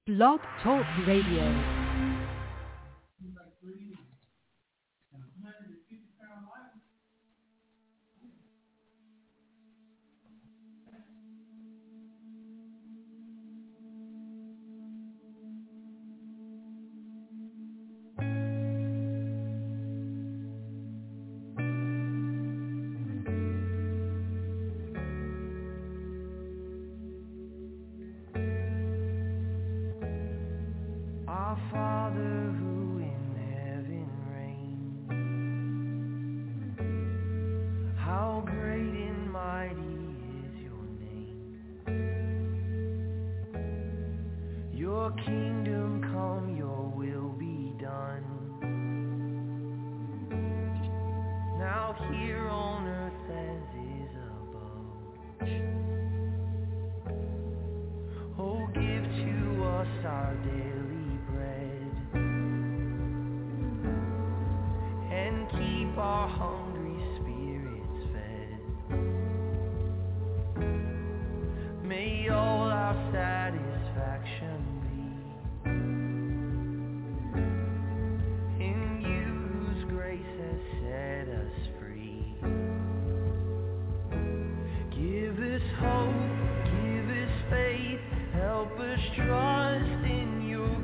Blog Talk Radio. Hope, give us faith, help us trust in your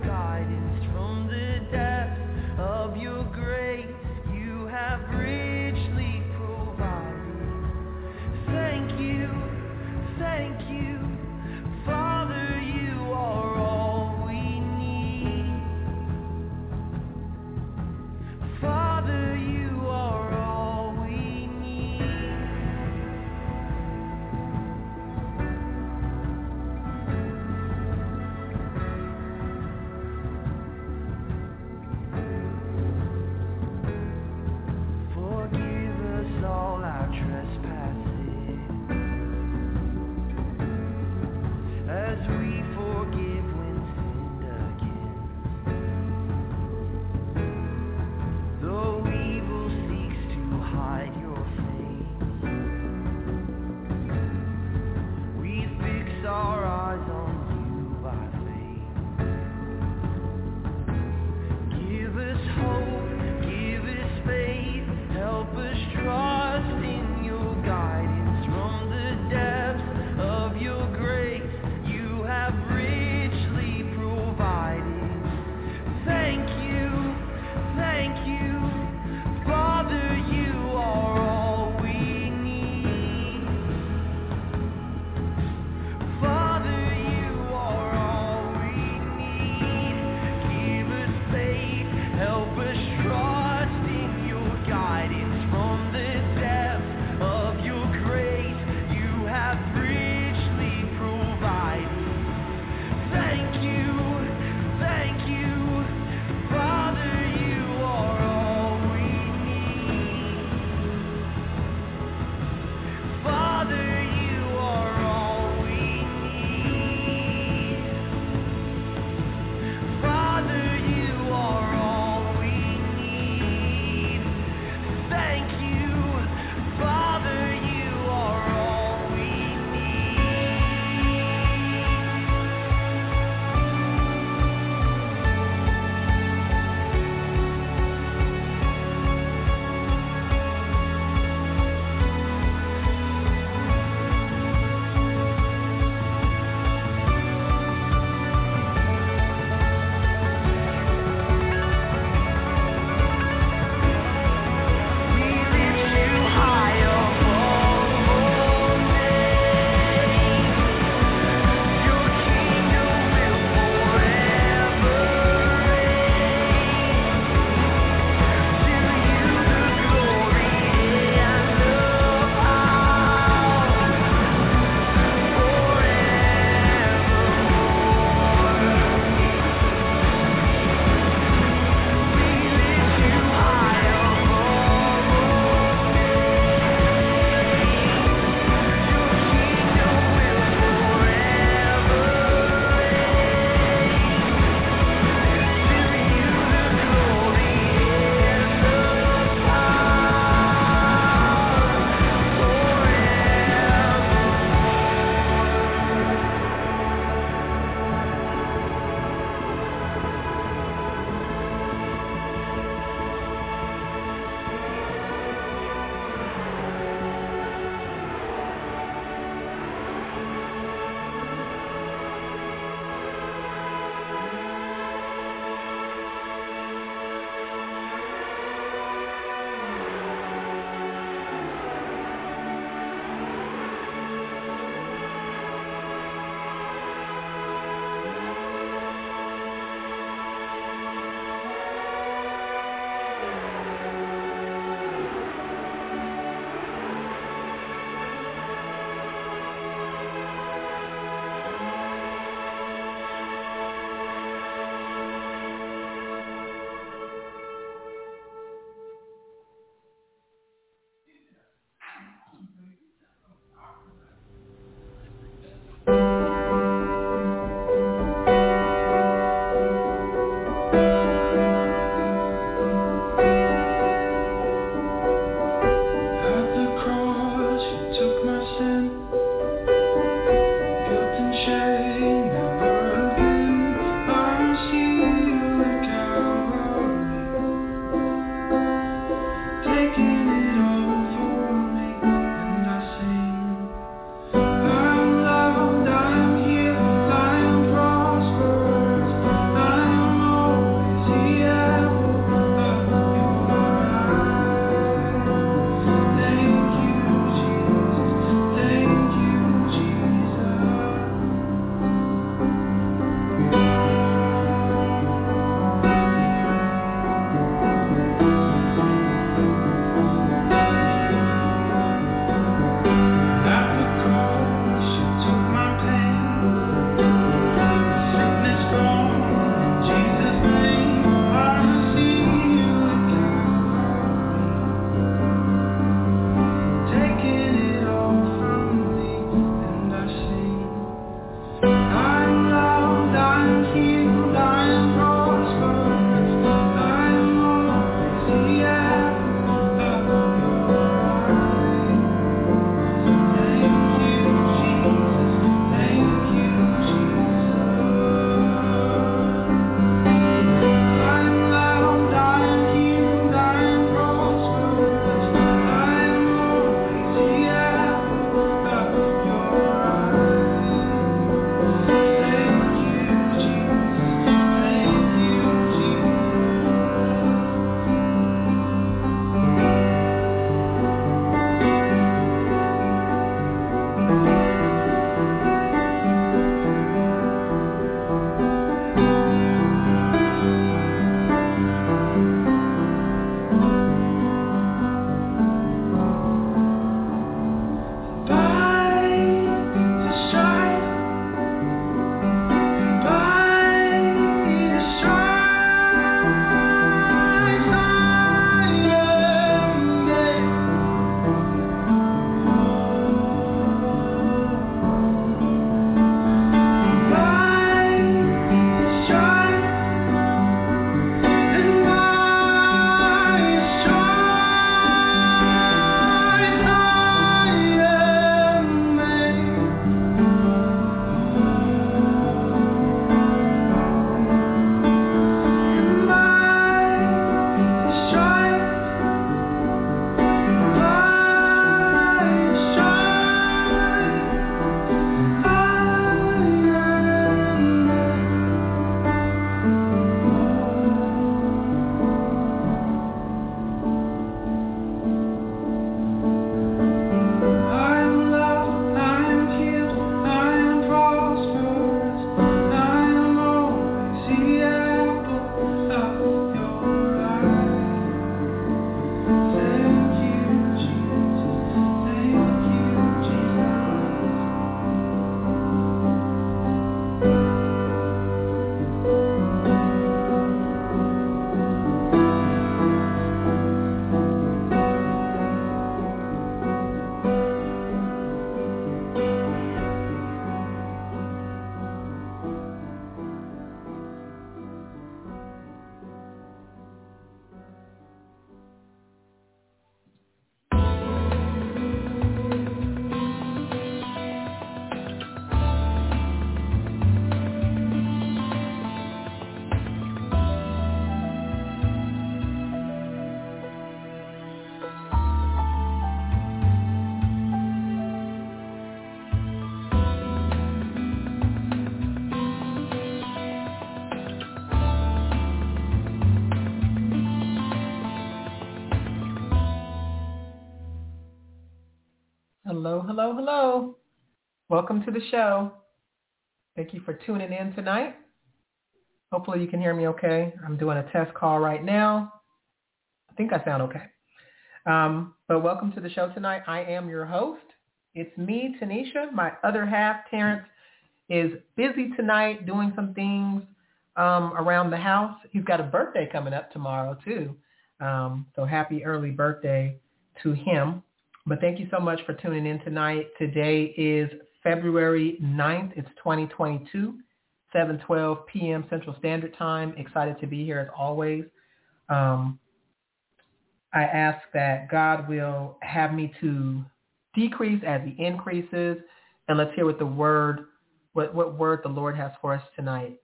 Hello, hello. Welcome to the show. Thank you for tuning in tonight. Hopefully you can hear me okay. I'm doing a test call right now. I think I sound okay. But welcome to the show tonight. I am your host. It's me, Tanisha. My other half, Terrence, is busy tonight doing some things around the house. He's got a birthday coming up tomorrow, too. So happy early birthday to him. But thank you so much for tuning in tonight. Today is February 9th. It's 2022, 7:12 p.m. Central Standard Time. Excited to be here as always. I ask that God will have me to decrease as he increases. And let's hear what the word, what word the Lord has for us tonight.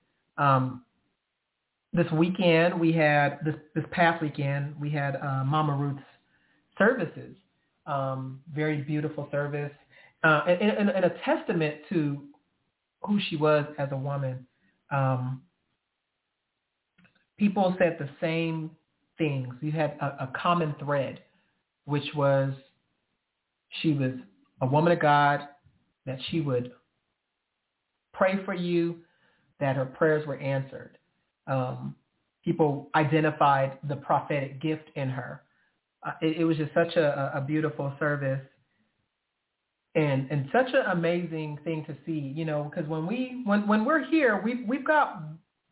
This weekend, we had, this past weekend, we had Mama Ruth's services. Very beautiful service. And a testament to who she was as a woman. People said the same things. You had a common thread, which was she was a woman of God, that she would pray for you, that her prayers were answered. People identified the prophetic gift in her. It was just such a beautiful service and such an amazing thing to see, you know, because when we're here, we've got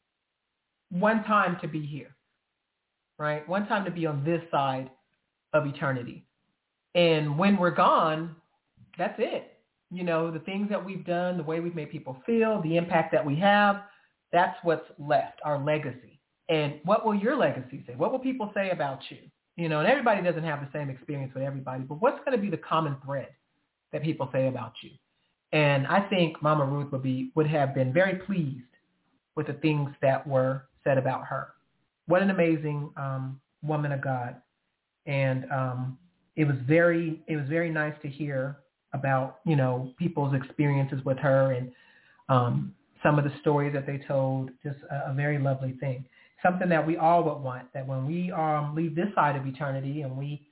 one time to be here, right? One time to be on this side of eternity. And when we're gone, that's it. You know, the things that we've done, the way we've made people feel, the impact that we have, that's what's left, our legacy. And what will your legacy say? What will people say about you? You know, and everybody doesn't have the same experience with everybody, but what's going to be the common thread that people say about you? And I think Mama Ruth would have been very pleased with the things that were said about her. What an amazing woman of God. And it was very nice to hear about, you know, people's experiences with her and some of the stories that they told. Just a very lovely thing. Something that we all would want, that when we leave this side of eternity and we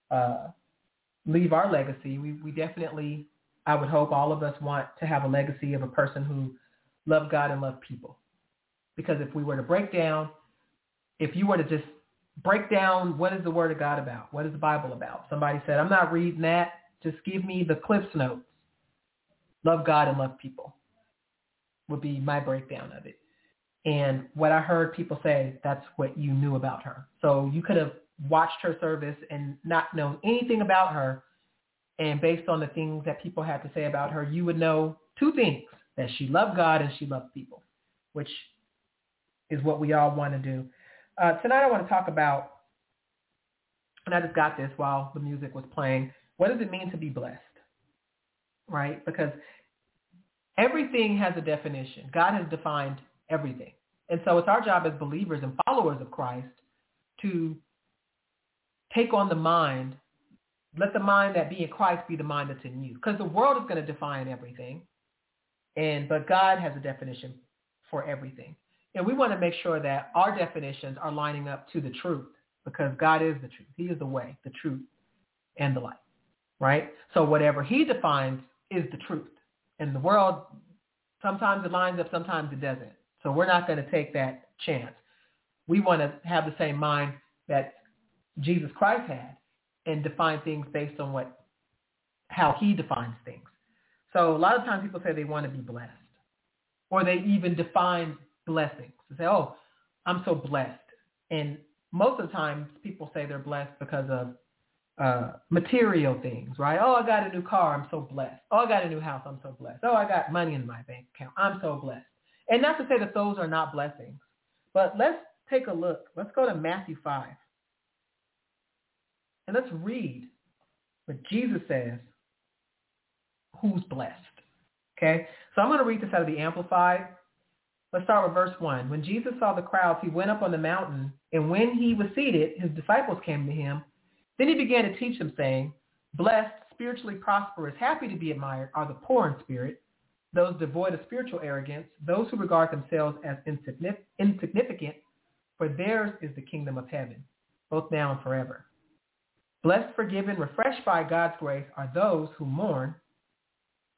leave our legacy, we definitely, I would hope all of us want to have a legacy of a person who loved God and loved people. Because if we were to break down, if you were to just break down what is the Word of God about, what is the Bible about? Somebody said, I'm not reading that. Just give me the Cliff's Notes. Love God and love people would be my breakdown of it. And what I heard people say, that's what you knew about her. So you could have watched her service and not known anything about her. And based on the things that people had to say about her, you would know two things, that she loved God and she loved people, which is what we all want to do. Tonight I want to talk about, and I just got this while the music was playing, what does it mean to be blessed, right? Because everything has a definition. God has defined everything. And so it's our job as believers and followers of Christ to take on the mind, let the mind that be in Christ be the mind that's in you. Because the world is going to define everything, but God has a definition for everything. And we want to make sure that our definitions are lining up to the truth, because God is the truth. He is the way, the truth, and the light, right? So whatever he defines is the truth. And the world, sometimes it lines up, sometimes it doesn't. So we're not going to take that chance. We want to have the same mind that Jesus Christ had and define things based on how he defines things. So a lot of times people say they want to be blessed, or they even define blessings. They say, oh, I'm so blessed. And most of the times people say they're blessed because of material things, right? Oh, I got a new car, I'm so blessed. Oh, I got a new house, I'm so blessed. Oh, I got money in my bank account, I'm so blessed. And not to say that those are not blessings, but let's take a look. Let's go to Matthew 5. And let's read what Jesus says, who's blessed. Okay? So I'm going to read this out of the Amplified. Let's start with verse 1. When Jesus saw the crowds, he went up on the mountain, and when he was seated, his disciples came to him. Then he began to teach them, saying, blessed, spiritually prosperous, happy to be admired are the poor in spirit, those devoid of spiritual arrogance, those who regard themselves as insignificant, for theirs is the kingdom of heaven, both now and forever. Blessed, forgiven, refreshed by God's grace are those who mourn,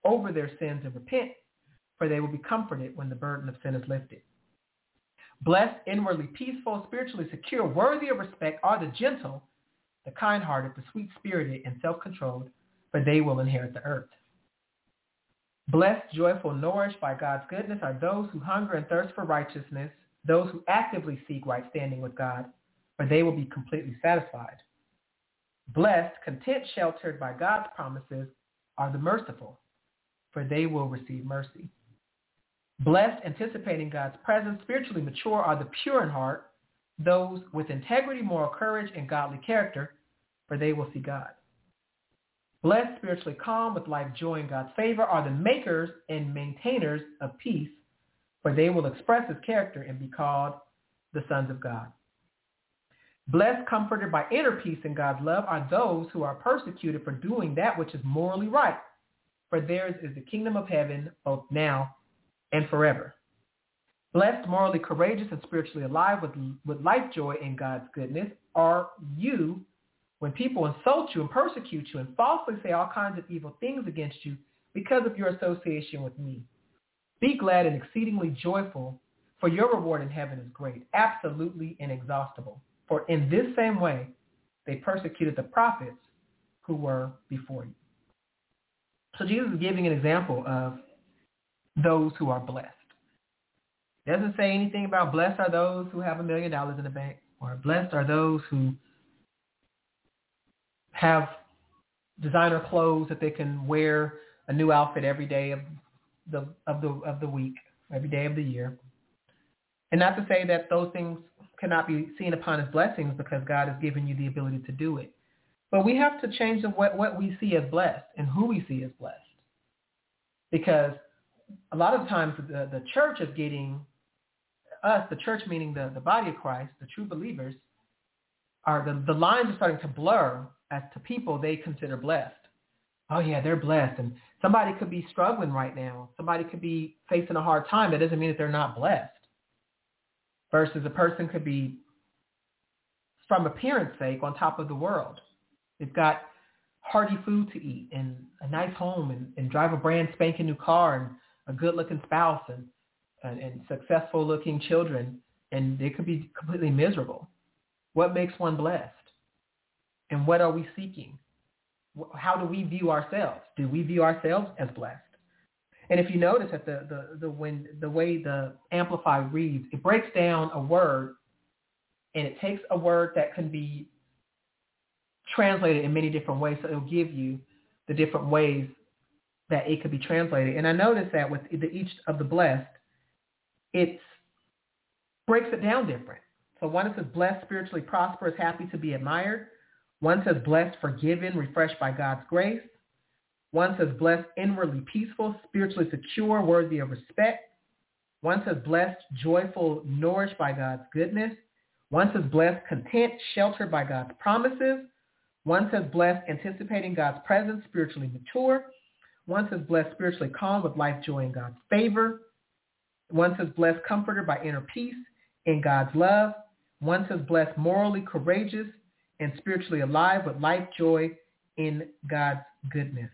over their sins and repent, for they will be comforted when the burden of sin is lifted. Blessed, inwardly peaceful, spiritually secure, worthy of respect are the gentle, the kind-hearted, the sweet-spirited, and self-controlled, for they will inherit the earth. Blessed, joyful, nourished by God's goodness are those who hunger and thirst for righteousness, those who actively seek right standing with God, for they will be completely satisfied. Blessed, content, sheltered by God's promises are the merciful, for they will receive mercy. Blessed, anticipating God's presence, spiritually mature are the pure in heart, those with integrity, moral courage, and godly character, for they will see God. Blessed, spiritually calm, with life joy and God's favor are the makers and maintainers of peace, for they will express his character and be called the sons of God. Blessed, comforted by inner peace and God's love are those who are persecuted for doing that which is morally right, for theirs is the kingdom of heaven both now and forever. Blessed, morally courageous, and spiritually alive with life joy in God's goodness are you when people insult you and persecute you and falsely say all kinds of evil things against you because of your association with me. Be glad and exceedingly joyful, for your reward in heaven is great, absolutely inexhaustible. For in this same way they persecuted the prophets who were before you. So Jesus is giving an example of those who are blessed. It doesn't say anything about blessed are those who have $1 million in the bank, or blessed are those who have designer clothes that they can wear a new outfit every day of the week, every day of the year. And not to say that those things cannot be seen upon as blessings, because God has given you the ability to do it. But we have to change what we see as blessed and who we see as blessed. Because a lot of times the church is getting us, the church meaning the body of Christ, the true believers, the lines are starting to blur as to people they consider blessed. Oh yeah, they're blessed. And somebody could be struggling right now. Somebody could be facing a hard time. That doesn't mean that they're not blessed. Versus a person could be, from appearance sake, on top of the world. They've got hearty food to eat and a nice home and drive a brand spanking new car and a good-looking spouse and successful-looking children, and they could be completely miserable. What makes one blessed? And what are we seeking? How do we view ourselves? Do we view ourselves as blessed? And if you notice that the way the Amplified reads, it breaks down a word, and it takes a word that can be translated in many different ways, so it'll give you the different ways that it could be translated. And I noticed that with each of the blessed, it breaks it down different. So one says blessed, spiritually prosperous, happy to be admired. One says blessed, forgiven, refreshed by God's grace. One says blessed, inwardly peaceful, spiritually secure, worthy of respect. One says blessed, joyful, nourished by God's goodness. One says blessed, content, sheltered by God's promises. One says blessed, anticipating God's presence, spiritually mature. One says blessed, spiritually calm, with life joy in God's favor. One says blessed, comforted by inner peace in God's love. One says blessed, morally courageous and spiritually alive, with life joy in God's goodness.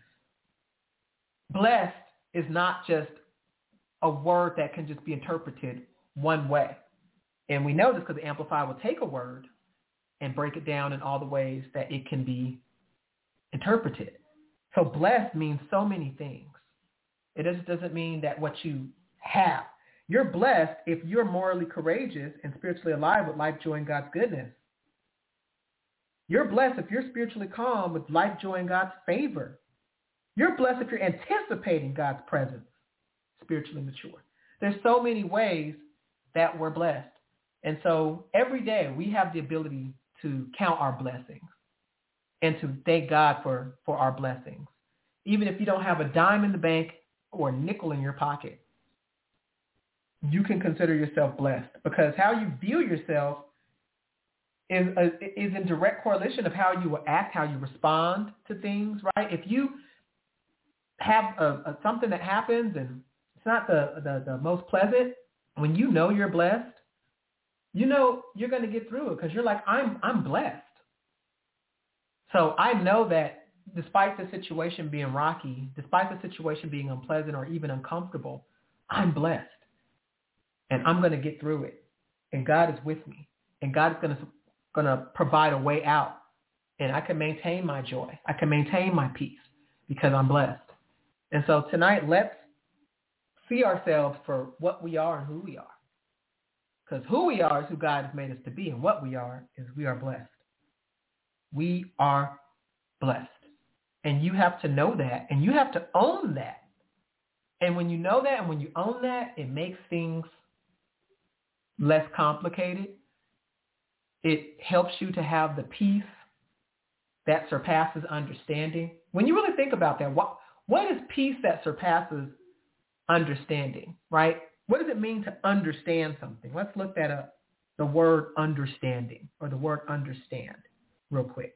Blessed is not just a word that can just be interpreted one way. And we know this because the Amplified will take a word and break it down in all the ways that it can be interpreted. So blessed means so many things. It just doesn't mean that what you have. You're blessed if you're morally courageous and spiritually alive with life, joy, and God's goodness. You're blessed if you're spiritually calm with life, joy, and God's favor. You're blessed if you're anticipating God's presence, spiritually mature. There's so many ways that we're blessed. And so every day we have the ability to count our blessings and to thank God for our blessings. Even if you don't have a dime in the bank or a nickel in your pocket, you can consider yourself blessed, because how you view yourself is in direct correlation of how you will act, how you respond to things, right? If you have something that happens and it's not the most pleasant, when you know you're blessed, you know you're going to get through it because you're like, I'm blessed. So I know that despite the situation being rocky, despite the situation being unpleasant or even uncomfortable, I'm blessed. And I'm going to get through it. And God is with me. And God is going to provide a way out. And I can maintain my joy. I can maintain my peace because I'm blessed. And so tonight, let's see ourselves for what we are and who we are. Because who we are is who God has made us to be. And what we are is we are blessed. We are blessed. And you have to know that. And you have to own that. And when you know that and when you own that, it makes things less complicated. It helps you to have the peace that surpasses understanding. When you really think about that, what is peace that surpasses understanding, right? What does it mean to understand something? Let's look that up, the word understanding or the word understand real quick.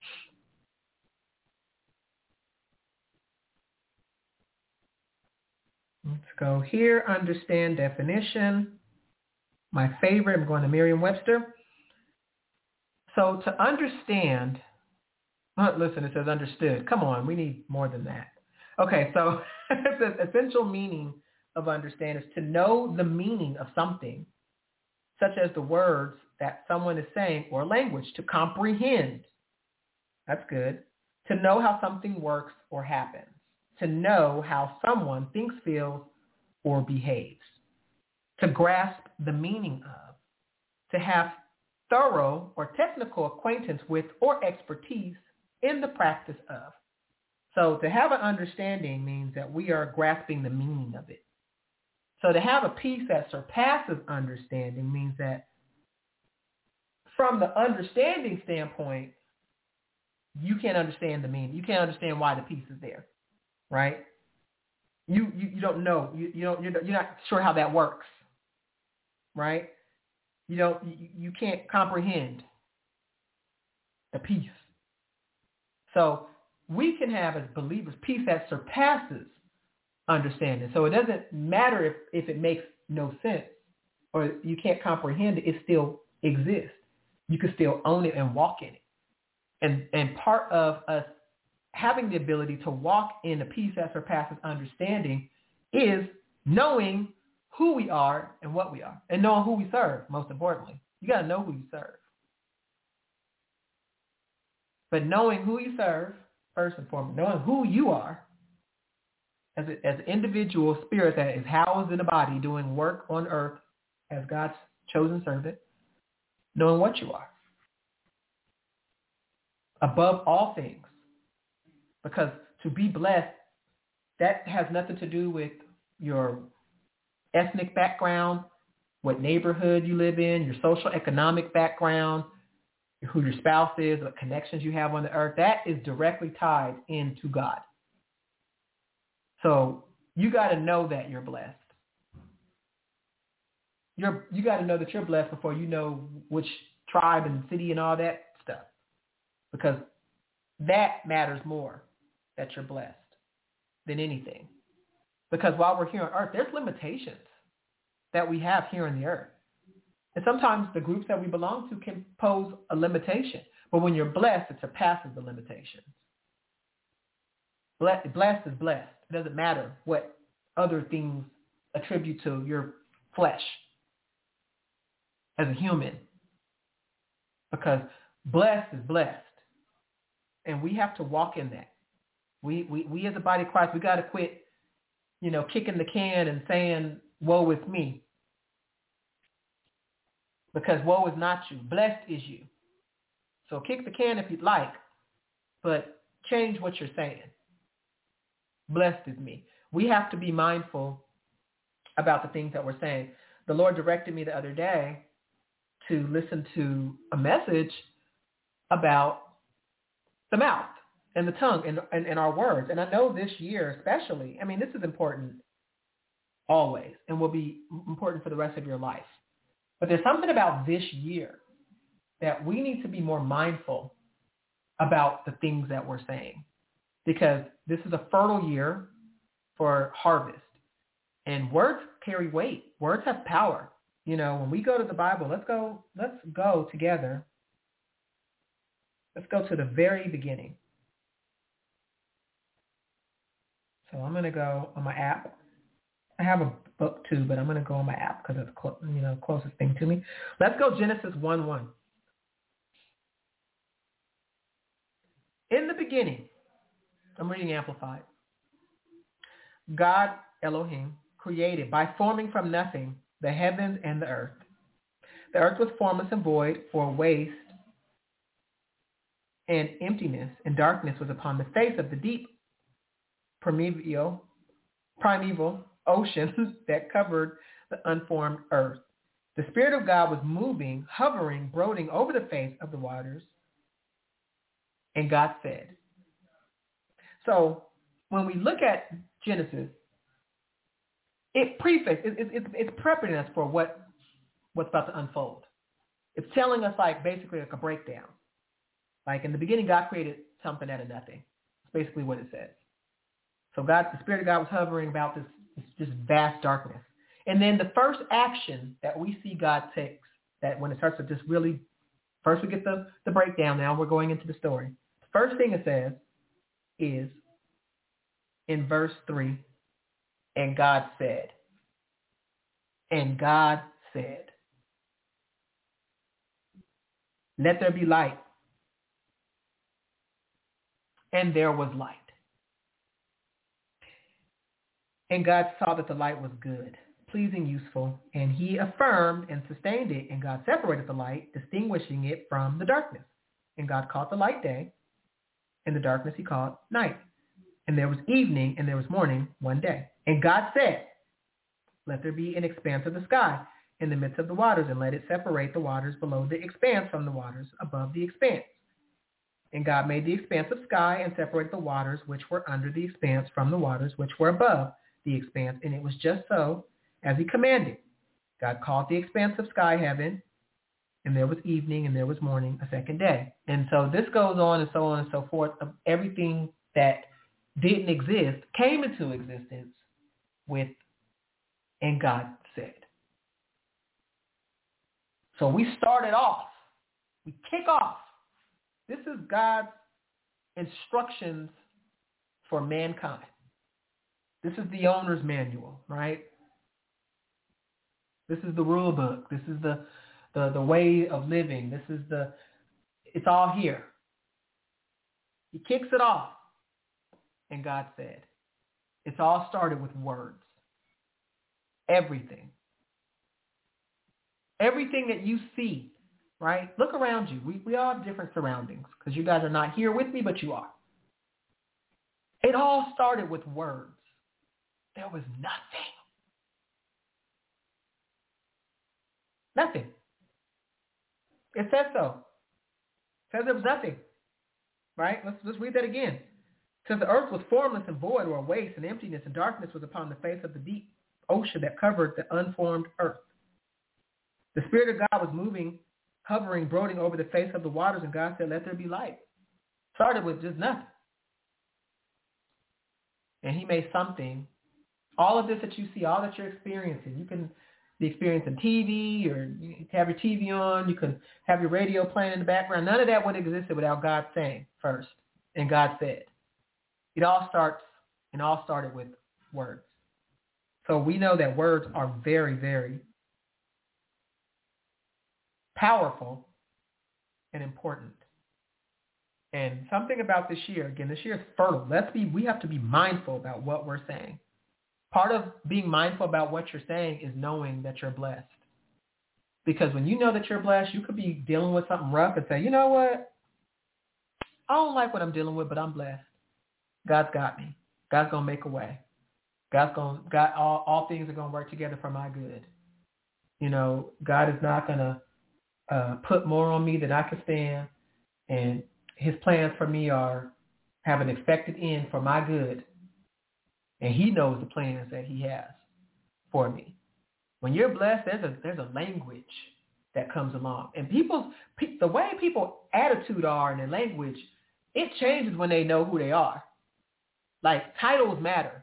Let's go here, understand definition. My favorite, I'm going to Merriam-Webster. So to understand, listen, it says understood. Come on, we need more than that. Okay, so it says essential meaning of understand is to know the meaning of something, such as the words that someone is saying or language, to comprehend. That's good. To know how something works or happens. To know how someone thinks, feels, or behaves. To grasp the meaning of. To have thorough or technical acquaintance with or expertise in the practice of. So to have an understanding means that we are grasping the meaning of it. So to have a peace that surpasses understanding means that from the understanding standpoint, you can't understand the meaning. You can't understand why the peace is there, right? You don't know. You're not sure how that works, right? You can't comprehend the peace. So we can have as believers peace that surpasses understanding. So it doesn't matter if it makes no sense or you can't comprehend it, it still exists. You can still own it and walk in it. And part of us having the ability to walk in a peace that surpasses understanding is knowing who we are and what we are, and knowing who we serve, most importantly. You got to know who you serve. But knowing who you serve, first and foremost, knowing who you are as an individual spirit that is housed in a body doing work on earth as God's chosen servant, knowing what you are. Above all things. Because to be blessed, that has nothing to do with your ethnic background, what neighborhood you live in, your social economic background, who your spouse is, what connections you have on the earth. That is directly tied into God. So you got to know that you're blessed. You got to know that you're blessed before you know which tribe and city and all that stuff. Because that matters more, that you're blessed, than anything. Because while we're here on earth, there's limitations that we have here on the earth. And sometimes the groups that we belong to can pose a limitation. But when you're blessed, it surpasses the limitations. Blessed is blessed. It doesn't matter what other things attribute to your flesh as a human. Because blessed is blessed. And we have to walk in that. We as a body of Christ, we got to quit, kicking the can and saying, woe is me. Because woe is not you. Blessed is you. So kick the can if you'd like, but change what you're saying. Blessed is me. We have to be mindful about the things that we're saying. The Lord directed me the other day to listen to a message about the mouth and the tongue and our words. And I know this year especially, this is important always and will be important for the rest of your life. But there's something about this year that we need to be more mindful about the things that we're saying, because this is a fertile year for harvest, and words carry weight. Words have power. When we go to the Bible, let's go together. Let's go to the very beginning. So I'm going to go on my app. I have a book too, but I'm going to go on my app because it's closest thing to me. Let's go Genesis 1:1. In the beginning, I'm reading Amplified. God, Elohim, created by forming from nothing the heavens and the earth. The earth was formless and void, for waste and emptiness and darkness was upon the face of the deep, primeval ocean that covered the unformed earth. The Spirit of God was moving, hovering, brooding over the face of the waters. And God said. So when we look at Genesis, it's prepping us for what's about to unfold. It's telling us basically a breakdown. Like in the beginning, God created something out of nothing. That's basically what it says. So the Spirit of God was hovering about this vast darkness. And then the first action that we see God takes, that when it starts to just really, first we get the breakdown, now we're going into the story. The first thing it says is in verse 3, and God said. And God said, let there be light. And there was light. And God saw that the light was good, pleasing, useful, and he affirmed and sustained it, and God separated the light, distinguishing it from the darkness. And God called the light day, and the darkness he called night. And there was evening, and there was morning one day. And God said, let there be an expanse of the sky in the midst of the waters, and let it separate the waters below the expanse from the waters above the expanse. And God made the expanse of sky and separated the waters which were under the expanse from the waters which were above the expanse. And it was just so as he commanded. God called the expanse of sky heaven, and there was evening and there was morning a second day. And so this goes on and so forth. Of everything that didn't exist came into existence with, and God said. So we started off. We kick off. This is God's instructions for mankind. This is the owner's manual, right? This is the rule book. This is the way of living. It's all here. He kicks it off. And God said, it's all started with words. Everything. Everything that you see, right? Look around you. We all have different surroundings because you guys are not here with me, but you are. It all started with words. There was nothing. Nothing. It says so. It says there was nothing. Right? Let's read that again. It says the earth was formless and void, or a waste, and emptiness and darkness was upon the face of the deep ocean that covered the unformed earth. The Spirit of God was moving, hovering, brooding over the face of the waters, and God said, let there be light. Started with just nothing. And he made something. All of this that you see, all that you're experiencing, you can be experiencing TV, or you can have your TV on, you can have your radio playing in the background. None of that would have existed without God saying first. And God said. It all started with words. So we know that words are very, very powerful and important. And something about this year, again, this year is fertile. We have to be mindful about what we're saying. Part of being mindful about what you're saying is knowing that you're blessed. Because when you know that you're blessed, you could be dealing with something rough and say, you know what? I don't like what I'm dealing with, but I'm blessed. God's got me. God's going to make a way. All things are going to work together for my good. You know, God is not going to put more on me than I can stand. And his plans for me have an expected end for my good. And he knows the plans that he has for me. When you're blessed, there's a language that comes along. And the way people's attitude are and their language, it changes when they know who they are. Like, titles matter.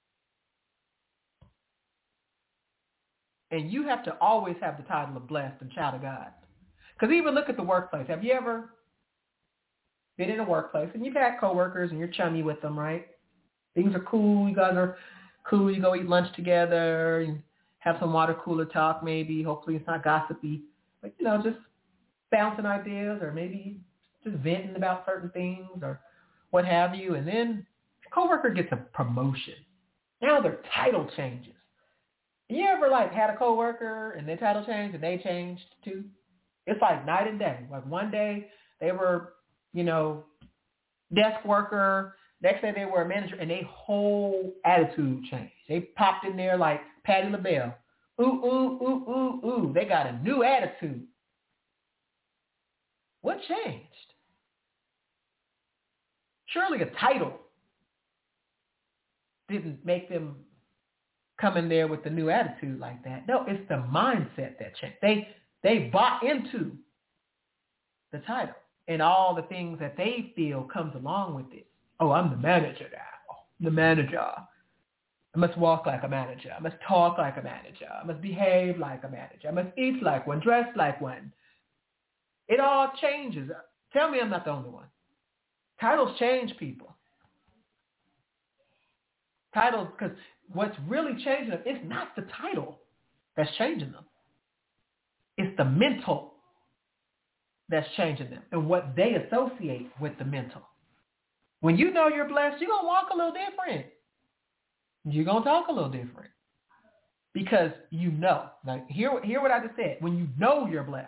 And you have to always have the title of blessed and child of God. Because even look at the workplace. Have you ever been in a workplace and you've had coworkers and you're chummy with them, right? things are cool. You guys are cool. You go eat lunch together. You have some water cooler talk maybe. Hopefully it's not gossipy. But, just bouncing ideas or maybe just venting about certain things or what have you. And then your coworker gets a promotion. Now their title changes. You ever had a coworker and their title changed and they changed too? It's like night and day. Like one day they were, desk worker. Next day they were a manager, and their whole attitude changed. They popped in there like Patti LaBelle. Ooh, ooh, ooh, ooh, ooh. They got a new attitude. What changed? Surely a title didn't make them come in there with the new attitude like that. No, it's the mindset that changed. They bought into the title and all the things that they feel comes along with it. Oh, I'm the manager now. The manager. I must walk like a manager. I must talk like a manager. I must behave like a manager. I must eat like one, dress like one. It all changes. Tell me I'm not the only one. Titles change people. Titles, because what's really changing them, it's not the title that's changing them. It's the mental that's changing them and what they associate with the mental. When you know you're blessed, you're going to walk a little different. You're going to talk a little different because you know. Like, hear what I just said. When you know you're blessed.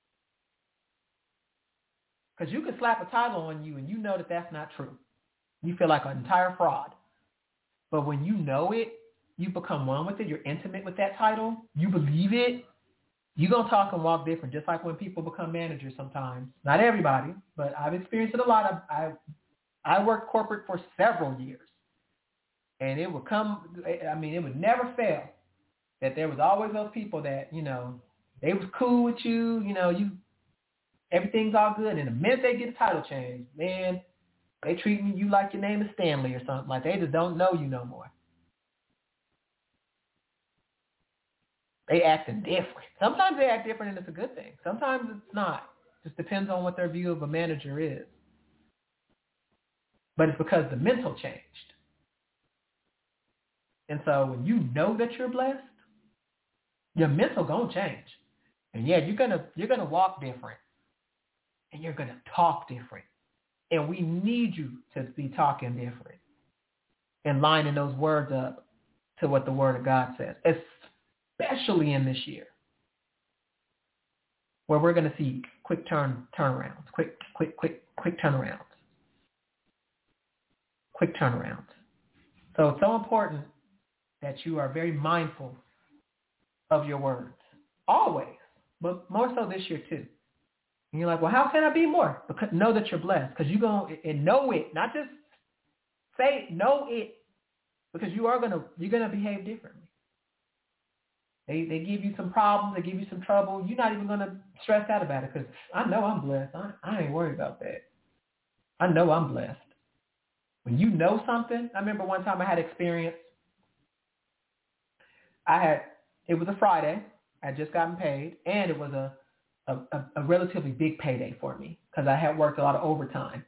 Because you can slap a title on you and you know that that's not true. You feel like an entire fraud. But when you know it, you become one with it. You're intimate with that title. You believe it. You're going to talk and walk different, just like when people become managers sometimes. Not everybody, but I've experienced it a lot. I worked corporate for several years. And it would it would never fail that there was always those people that, they was cool with you, everything's all good. And the minute they get a title change, man, they treating you like your name is Stanley or something. Like they just don't know you no more. They acting different. Sometimes they act different and it's a good thing. Sometimes it's not. Just depends on what their view of a manager is. But it's because the mental changed. And so when you know that you're blessed, your mental gonna change. And yeah, you're gonna walk different. And you're gonna talk different. And we need you to be talking different and lining those words up to what the Word of God says, especially in this year, where we're going to see quick turnarounds, quick turnarounds. So it's so important that you are very mindful of your words, always, but more so this year too. And you're like, well, how can I be more? Because know that you're blessed, because you're going to know it, not just say it, know it, because you're gonna behave differently. They give you some problems, they give you some trouble. You're not even gonna stress out about it because I know I'm blessed. I ain't worried about that. I know I'm blessed. When you know something, I remember one time I had experience. It was a Friday. I had just gotten paid, and it was a relatively big payday for me because I had worked a lot of overtime.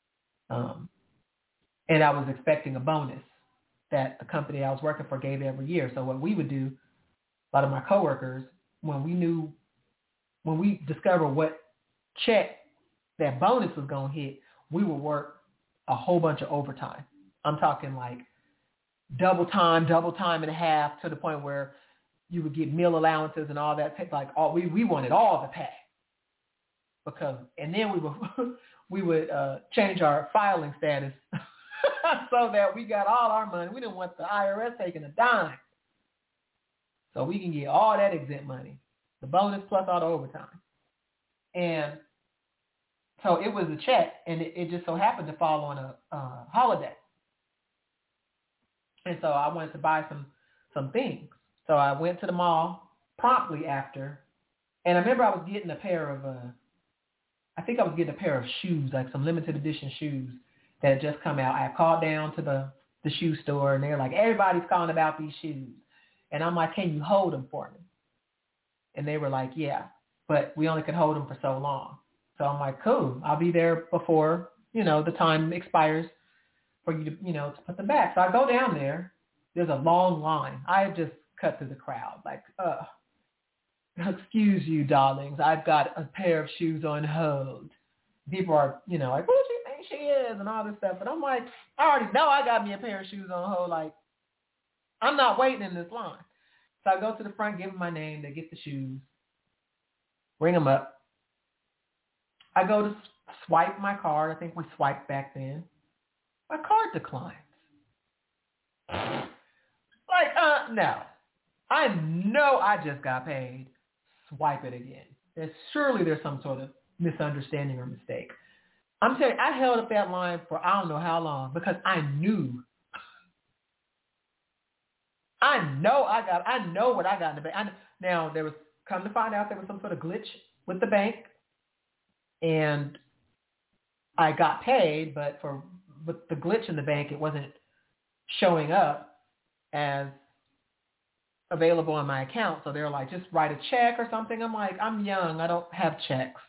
And I was expecting a bonus that the company I was working for gave every year. So what we would do, a lot of my coworkers, when we discovered what check that bonus was going to hit, we would work a whole bunch of overtime. I'm talking like double time and a half, to the point where you would get meal allowances and all that. Like we wanted all the pay, and then we would change our filing status so that we got all our money. We didn't want the IRS taking a dime, so we can get all that exempt money, the bonus plus all the overtime. And so it was a check, and it just so happened to fall on a holiday. And so I wanted to buy some things. So I went to the mall promptly after, and I remember I was getting a pair of shoes, like some limited edition shoes that had just come out. I called down to the shoe store, and they're like, everybody's calling about these shoes. And I'm like, can you hold them for me? And they were like, yeah, but we only could hold them for so long. So I'm like, cool, I'll be there before, the time expires for you to, to put them back. So I go down there. There's a long line. I have just cut through the crowd. Like, excuse you, darlings. I've got a pair of shoes on hold. People are, like, who do you think she is and all this stuff. And I'm like, I already know I got me a pair of shoes on hold. Like, I'm not waiting in this line. So I go to the front, give them my name. They get the shoes, ring them up. I go to swipe my card. I think we swiped back then. My card declines. Like, no. I know I just got paid. Swipe it again. Surely there's some sort of misunderstanding or mistake. I'm telling you, I held up that line for I don't know how long because I knew. I know what I got in the bank. Now, there was, come to find out, there was some sort of glitch with the bank, and I got paid, but with the glitch in the bank, it wasn't showing up as available on my account. So they're like, just write a check or something. I'm like, I'm young. I don't have checks.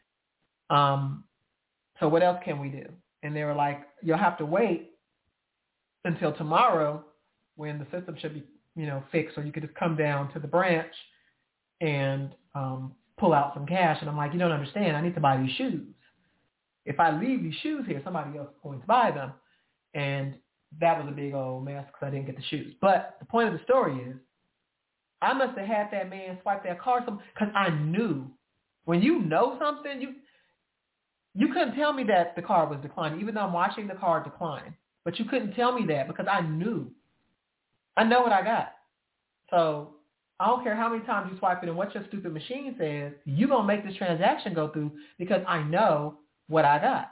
So what else can we do? And they were like, you'll have to wait until tomorrow when the system should be, fixed, or you could just come down to the branch and pull out some cash. And I'm like, you don't understand. I need to buy these shoes. If I leave these shoes here, somebody else is going to buy them. And that was a big old mess because I didn't get the shoes. But the point of the story is, I must have had that man swipe that card because I knew. When you know something, you couldn't tell me that the card was declining, even though I'm watching the card decline. But you couldn't tell me that because I knew. I know what I got. So I don't care how many times you swipe it and what your stupid machine says, you're going to make this transaction go through because I know what I got.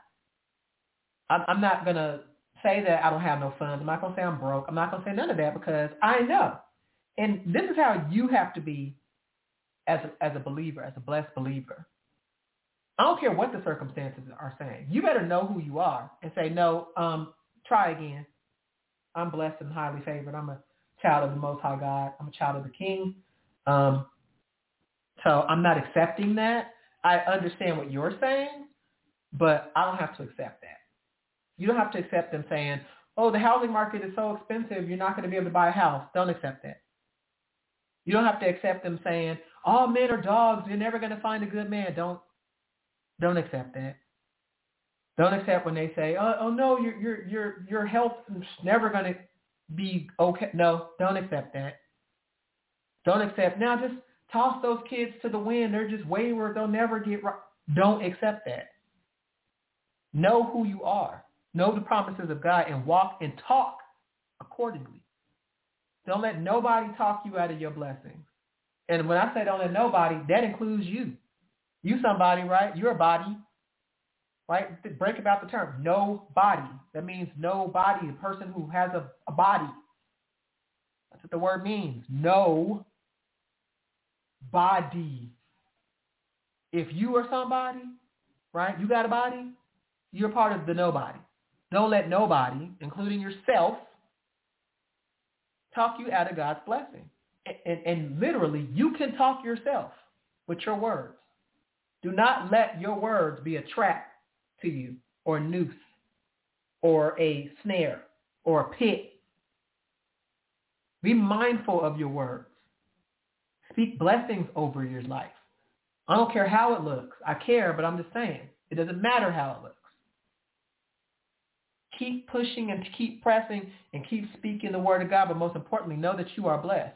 I'm not going to say that I don't have no funds. I'm not going to say I'm broke. I'm not going to say none of that because I know. And this is how you have to be as a believer, as a blessed believer. I don't care what the circumstances are saying. You better know who you are and say, no, try again. I'm blessed and highly favored. I'm a child of the Most High God. I'm a child of the King. So I'm not accepting that. I understand what you're saying, but I don't have to accept that. You don't have to accept them saying, oh, the housing market is so expensive, you're not going to be able to buy a house. Don't accept that. You don't have to accept them saying, all men are dogs, you're never going to find a good man. Don't accept that. Don't accept when they say, oh no, your health is never going to be okay. No, don't accept that. Don't accept. Now just toss those kids to the wind. They're just wayward. They'll never get right. Don't accept that. Know who you are. Know the promises of God and walk and talk accordingly. Don't let nobody talk you out of your blessings. And when I say don't let nobody, that includes you. You somebody, right? You're a body, right? Break about the term. Nobody. That means nobody, a person who has a body. That's what the word means. No body. If you are somebody, right, you got a body, you're part of the nobody. Don't let nobody, including yourself, talk you out of God's blessing. And literally, you can talk yourself with your words. Do not let your words be a trap to you, or a noose, or a snare, or a pit. Be mindful of your words. Speak blessings over your life. I don't care how it looks. I care, but I'm just saying, it doesn't matter how it looks. Keep pushing and keep pressing and keep speaking the word of God, but most importantly, know that you are blessed.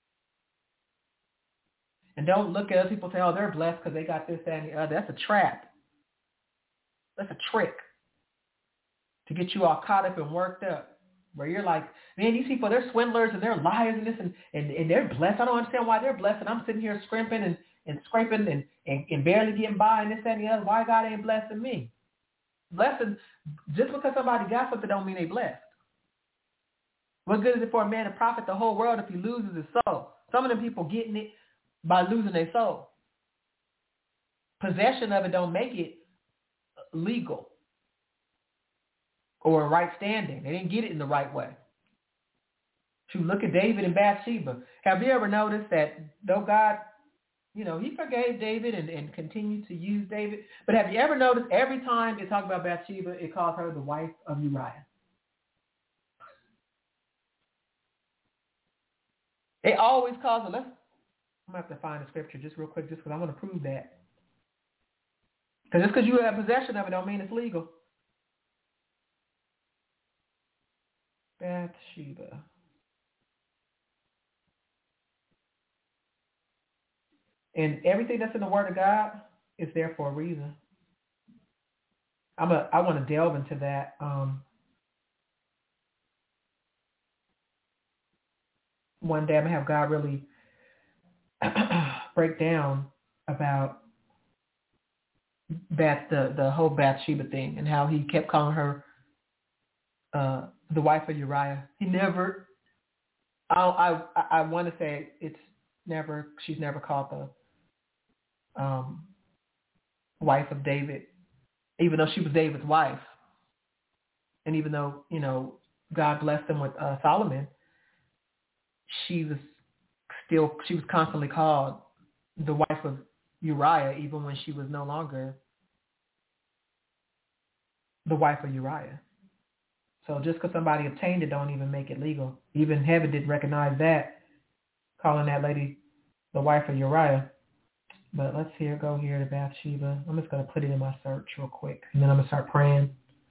And don't look at other people and say, oh, they're blessed because they got this, that, and the other. That's a trap. That's a trick to get you all caught up and worked up, where you're like, man, these people, they're swindlers and they're liars and this, and they're blessed. I don't understand why they're blessed, and I'm sitting here scrimping and scraping and barely getting by and this, that, and the other. Why God ain't blessing me? Blessing, just because somebody got something don't mean they blessed. What good is it for a man to profit the whole world if he loses his soul? Some of them people getting it by losing their soul. Possession of it don't make it legal or in right standing. They didn't get it in the right way. To look at David and Bathsheba. Have you ever noticed that though God, he forgave David and continued to use David, but have you ever noticed every time it talks about Bathsheba, it calls her the wife of Uriah? It always calls it. I'm going to have to find the scripture just real quick, just because I want to prove that. Because just because you have possession of it don't mean it's legal. Bathsheba. And everything that's in the Word of God is there for a reason. I want to delve into that. One day I'm going to have God really break down about the whole Bathsheba thing and how he kept calling her the wife of Uriah. He never. I want to say she's never called the wife of David, even though she was David's wife, and even though God blessed him with Solomon, she was constantly called the wife of Uriah, even when she was no longer the wife of Uriah. So just because somebody obtained it don't even make it legal. Even heaven didn't recognize that, calling that lady the wife of Uriah. But let's go here to Bathsheba. I'm just going to put it in my search real quick, and then I'm going to start praying.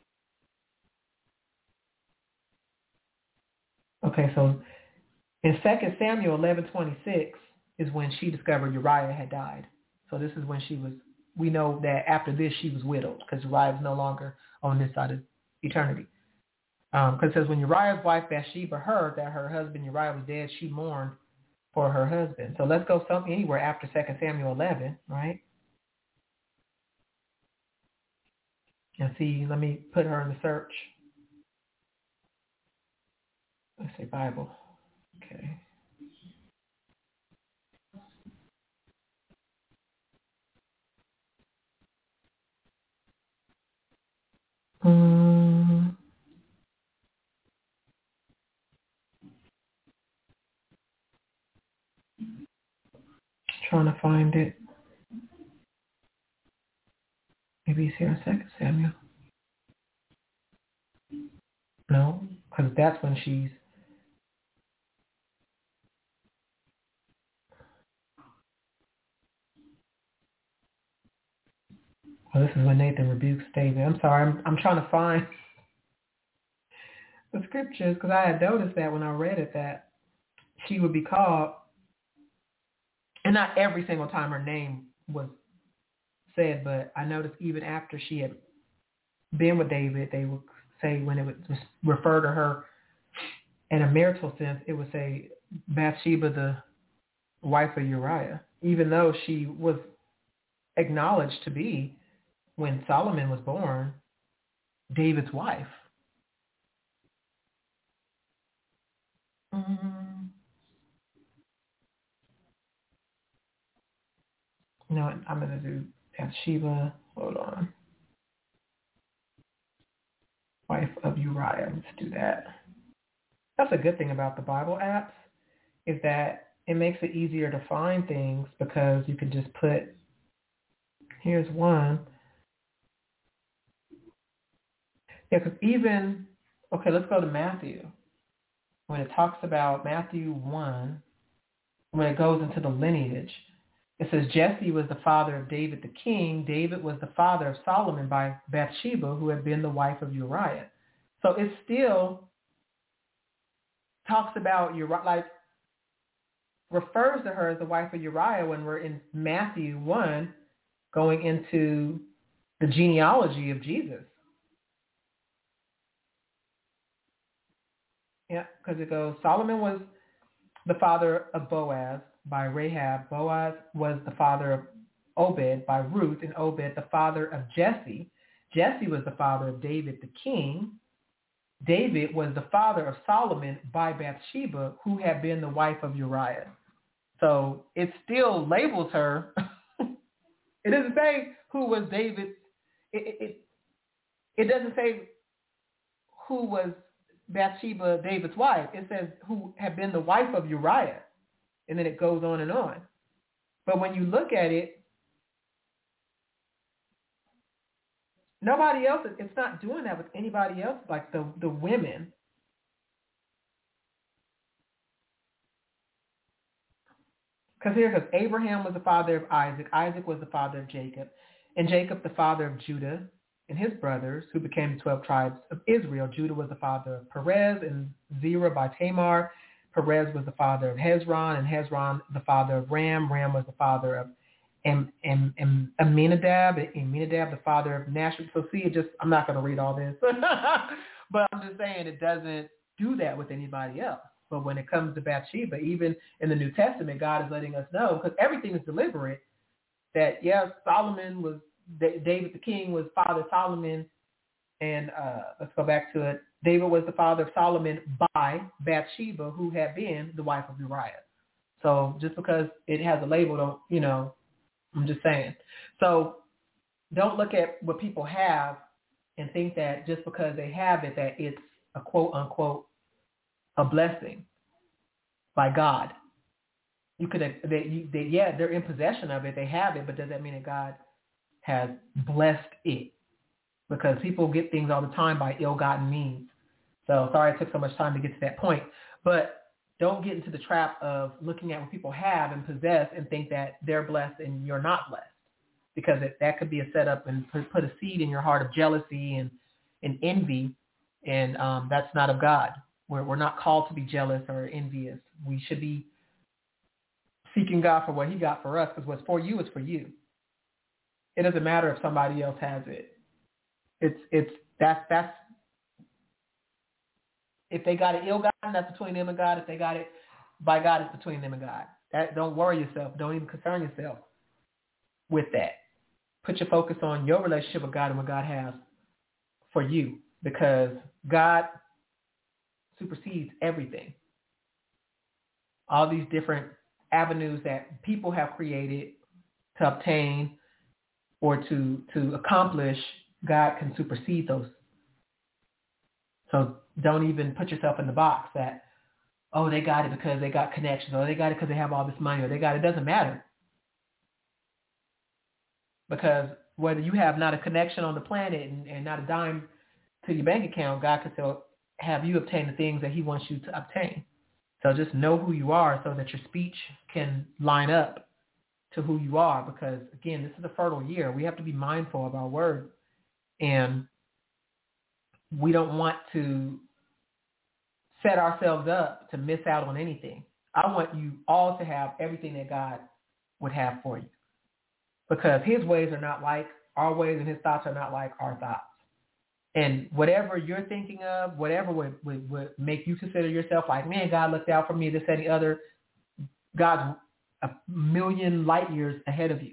Okay, so in 2 Samuel 11:26 is when she discovered Uriah had died. So this is when we know that after this she was widowed because Uriah was no longer on this side of eternity. Because it says when Uriah's wife Bathsheba heard that her husband Uriah was dead, she mourned for her husband. So let's go anywhere after 2 Samuel 11, right? And see, let me put her in the search. Let's say Bible. Okay. Trying to find it. Maybe it's here in 2 Samuel. No, because that's when she's. Well, this is when Nathan rebukes David. I'm sorry. I'm trying to find the scriptures because I had noticed that when I read it that she would be called, and not every single time her name was said, but I noticed even after she had been with David, they would say when it would refer to her in a marital sense, it would say Bathsheba, the wife of Uriah, even though she was acknowledged to be, when Solomon was born, David's wife. You know what? I'm going to do Bathsheba. Hold on. Wife of Uriah. Let's do that. That's a good thing about the Bible apps is that it makes it easier to find things because you can just put, here's one. Yeah, because even, okay, let's go to Matthew. When it talks about Matthew 1, when it goes into the lineage, it says Jesse was the father of David the king. David was the father of Solomon by Bathsheba, who had been the wife of Uriah. So it still talks about Uriah, like refers to her as the wife of Uriah when we're in Matthew 1 going into the genealogy of Jesus. Yeah, because it goes, Solomon was the father of Boaz by Rahab. Boaz was the father of Obed by Ruth, and Obed the father of Jesse. Jesse was the father of David the king. David was the father of Solomon by Bathsheba, who had been the wife of Uriah. So it still labels her. It doesn't say who was David. It doesn't say who was Bathsheba, David's wife. It says who had been the wife of Uriah. And then it goes on and on. But when you look at it, nobody else, it's not doing that with anybody else, like the women. Because here, because Abraham was the father of Isaac, Isaac was the father of Jacob, and Jacob the father of Judah and his brothers, who became the 12 tribes of Israel. Judah was the father of Perez and Zerah by Tamar. Perez was the father of Hezron, and Hezron the father of Ram. Ram was the father of Aminadab, the father of Nashon. So see, I'm not going to read all this, but I'm just saying it doesn't do that with anybody else. But when it comes to Bathsheba, even in the New Testament, God is letting us know, because everything is deliberate, that, yes, Solomon was, David the king was father of Solomon, and let's go back to it. David was the father of Solomon by Bathsheba, who had been the wife of Uriah. So just because it has a label, I'm just saying. So don't look at what people have and think that just because they have it, that it's a quote unquote a blessing by God. You could, they're in possession of it, they have it, but does that mean that God has blessed it? Because people get things all the time by ill-gotten means. So sorry it took so much time to get to that point, but don't get into the trap of looking at what people have and possess and think that they're blessed and you're not blessed, because that could be a setup and put a seed in your heart of jealousy and envy, and that's not of God. We're not called to be jealous or envious. We should be seeking God for what he got for us, because what's for you is for you. It doesn't matter if somebody else has it. That's if they got it ill-gotten, that's between them and God. If they got it by God, it's between them and God. Don't worry yourself. Don't even concern yourself with that. Put your focus on your relationship with God and what God has for you, because God supersedes everything. All these different avenues that people have created to obtain or to accomplish, God can supersede those. So don't even put yourself in the box that, oh, they got it because they got connections, or they got it because they have all this money, or they got it. It doesn't matter. Because whether you have not a connection on the planet and not a dime to your bank account, God can still have you obtain the things that he wants you to obtain. So just know who you are so that your speech can line up to who you are, because, again, this is a fertile year. We have to be mindful of our words, and we don't want to set ourselves up to miss out on anything. I want you all to have everything that God would have for you, because his ways are not like our ways, and his thoughts are not like our thoughts. And whatever you're thinking of, whatever would make you consider yourself like, man, God looked out for me, this, that, and the other, God's a million light years ahead of you.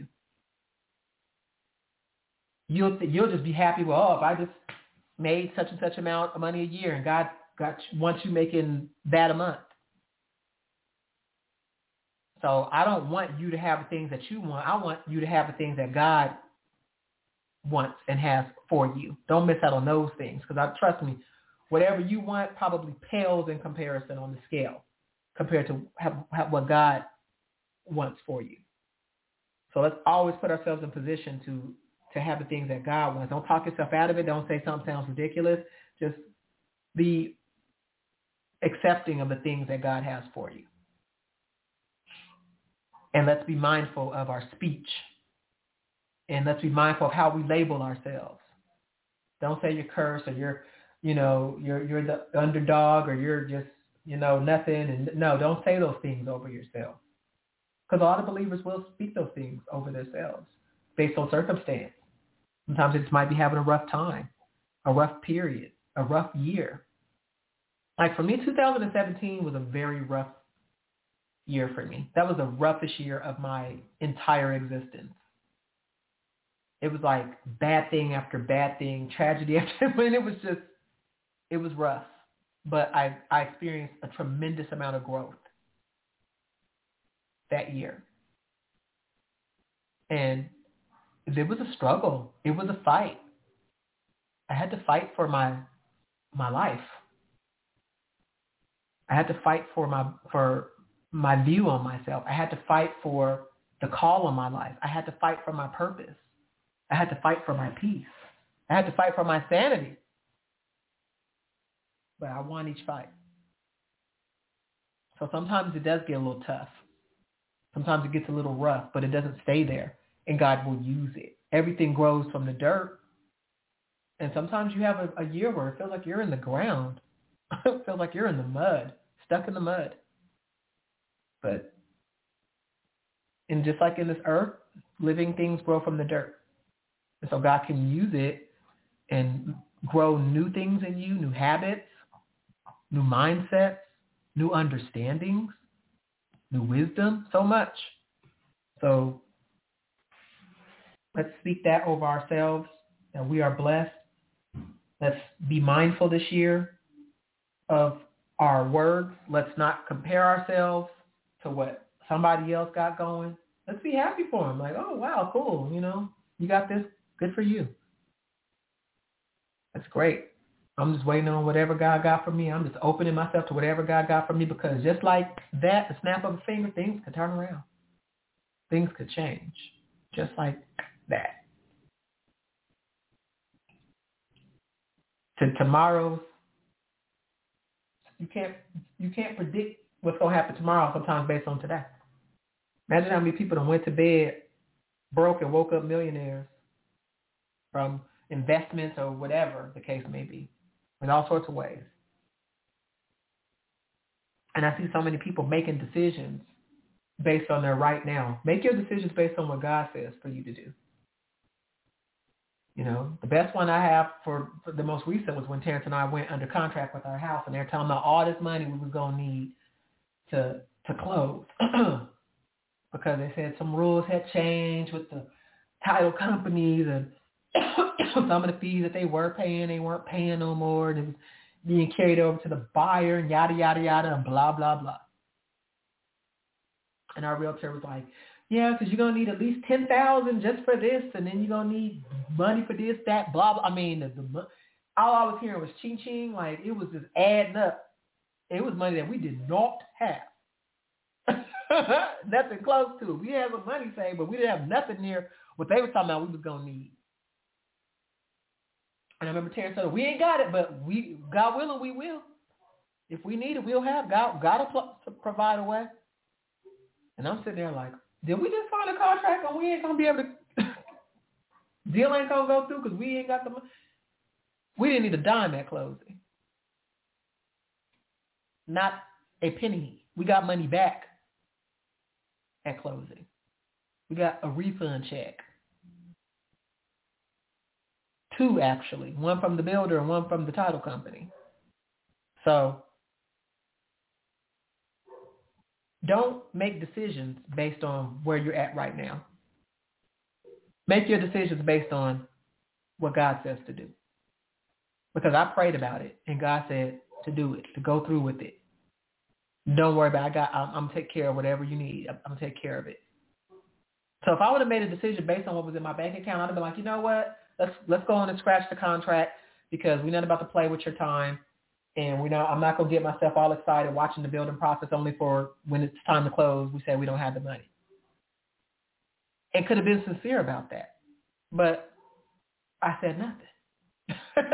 You'll just be happy, well, if I just made such and such amount of money a year, and God wants you making that a month. So I don't want you to have the things that you want. I want you to have the things that God wants and has for you. Don't miss out on those things, because trust me, whatever you want probably pales in comparison on the scale compared to what God wants for you. So let's always put ourselves in position to have the things that God wants. Don't talk yourself out of it. Don't say something sounds ridiculous. Just be accepting of the things that God has for you. And let's be mindful of our speech. And let's be mindful of how we label ourselves. Don't say you're cursed, or you're the underdog, or you're just, nothing. And no, don't say those things over yourself. Because a lot of believers will speak those things over themselves based on circumstance. Sometimes they just might be having a rough time, a rough period, a rough year. Like for me, 2017 was a very rough year for me. That was the roughest year of my entire existence. It was like bad thing after bad thing, tragedy after, and it was rough. But I experienced a tremendous amount of growth that year. And it was a struggle. It was a fight. I had to fight for my life. I had to fight for my view on myself. I had to fight for the call on my life. I had to fight for my purpose. I had to fight for my peace. I had to fight for my sanity. But I won each fight. So sometimes it does get a little tough. Sometimes it gets a little rough, but it doesn't stay there, and God will use it. Everything grows from the dirt, and sometimes you have a year where it feels like you're in the ground. It feels like you're in the mud, stuck in the mud. But, and just like in this earth, living things grow from the dirt. And so God can use it and grow new things in you, new habits, new mindsets, new understandings, new wisdom, so much. So let's speak that over ourselves, that we are blessed. Let's be mindful this year of our words. Let's not compare ourselves to what somebody else got going. Let's be happy for them. Like, oh, wow, cool. You got this. Good for you. That's great. I'm just waiting on whatever God got for me. I'm just opening myself to whatever God got for me, because just like that, the snap of a finger, things could turn around. Things could change just like that. To tomorrow's, you can't predict what's going to happen tomorrow sometimes based on today. Imagine how many people that went to bed broke and woke up millionaires from investments or whatever the case may be, in all sorts of ways. And I see so many people making decisions based on their right now. Make your decisions based on what God says for you to do. The best one I have for the most recent was when Terrence and I went under contract with our house, and they're telling me all this money we was going to need to close. Because they said some rules had changed with the title companies, and some of the fees that they weren't paying no more, and it was being carried over to the buyer, and yada, yada, yada, and blah, blah, blah. And our realtor was like, yeah, because you're going to need at least $10,000 just for this, and then you're going to need money for this, that, blah, blah. I mean, all I was hearing was ching-ching. Like, it was just adding up. It was money that we did not have. Nothing close to it. We had some money saved, but we didn't have nothing near what they were talking about we was going to need. And I remember Terrence said, we ain't got it, but God willing, we will. If we need it, we'll have. God will provide a way. And I'm sitting there like, did we just sign a contract and we ain't going to be able to, deal ain't going to go through because we ain't got the money? We didn't need a dime at closing. Not a penny. We got money back at closing. We got a refund check. 2, actually. 1 from the builder and 1 from the title company. So don't make decisions based on where you're at right now. Make your decisions based on what God says to do. Because I prayed about it, and God said to do it, to go through with it. Don't worry about it. I'm going to take care of whatever you need. I'm going to take care of it. So if I would have made a decision based on what was in my bank account, I'd have been like, you know what? Let's go on and scratch the contract, because we're not about to play with your time. And I'm not going to get myself all excited watching the building process only for when it's time to close, we say we don't have the money. And could have been sincere about that. But I said nothing.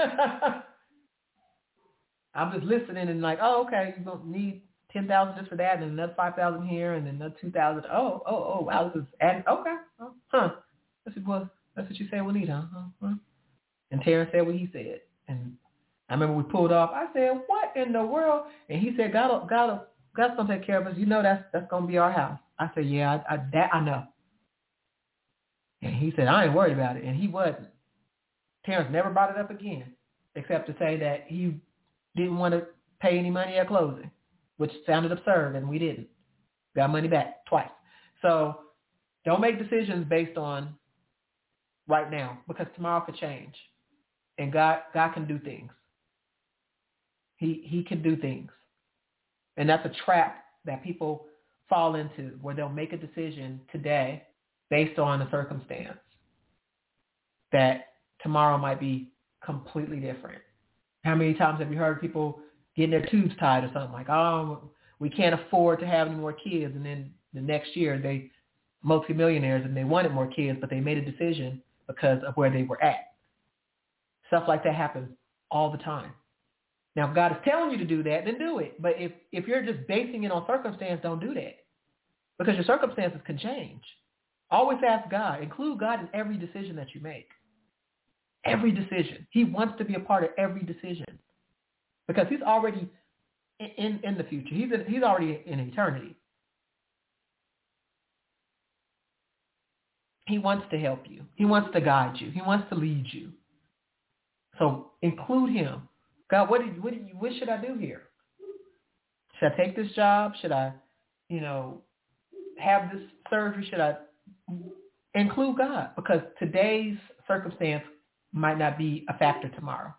I'm just listening and like, oh, okay, you're going to need $10,000 just for that, and then another $5,000 here, and then another $2,000. Oh, wow, this is adding. Okay, That's what you said we need, huh? And Terrence said what he said, and I remember we pulled off. I said, "What in the world?" And he said, "God's gonna take care of us. That's gonna be our house." I said, "Yeah, I know." And he said, "I ain't worried about it," and he wasn't. Terrence never brought it up again, except to say that he didn't want to pay any money at closing, which sounded absurd, and we didn't. Got money back twice. So don't make decisions based on right now, because tomorrow could change, and God can do things. He can do things, and that's a trap that people fall into, where they'll make a decision today based on a circumstance that tomorrow might be completely different. How many times have you heard people getting their tubes tied or something like, oh, we can't afford to have any more kids, and then the next year they multimillionaires and they wanted more kids, but they made a decision because of where they were at. Stuff like that happens all the time. Now, if God is telling you to do that, then do it. But if you're just basing it on circumstance, don't do that. because your circumstances can change. Always ask God. Include God in every decision that you make. Every decision. He wants to be a part of every decision because he's already in the future. He's already in eternity. He wants to help you. He wants to guide you. He wants to lead you. So include him. God, what should I do here? Should I take this job? Should I, have this surgery? Should I include God? Because today's circumstance might not be a factor tomorrow.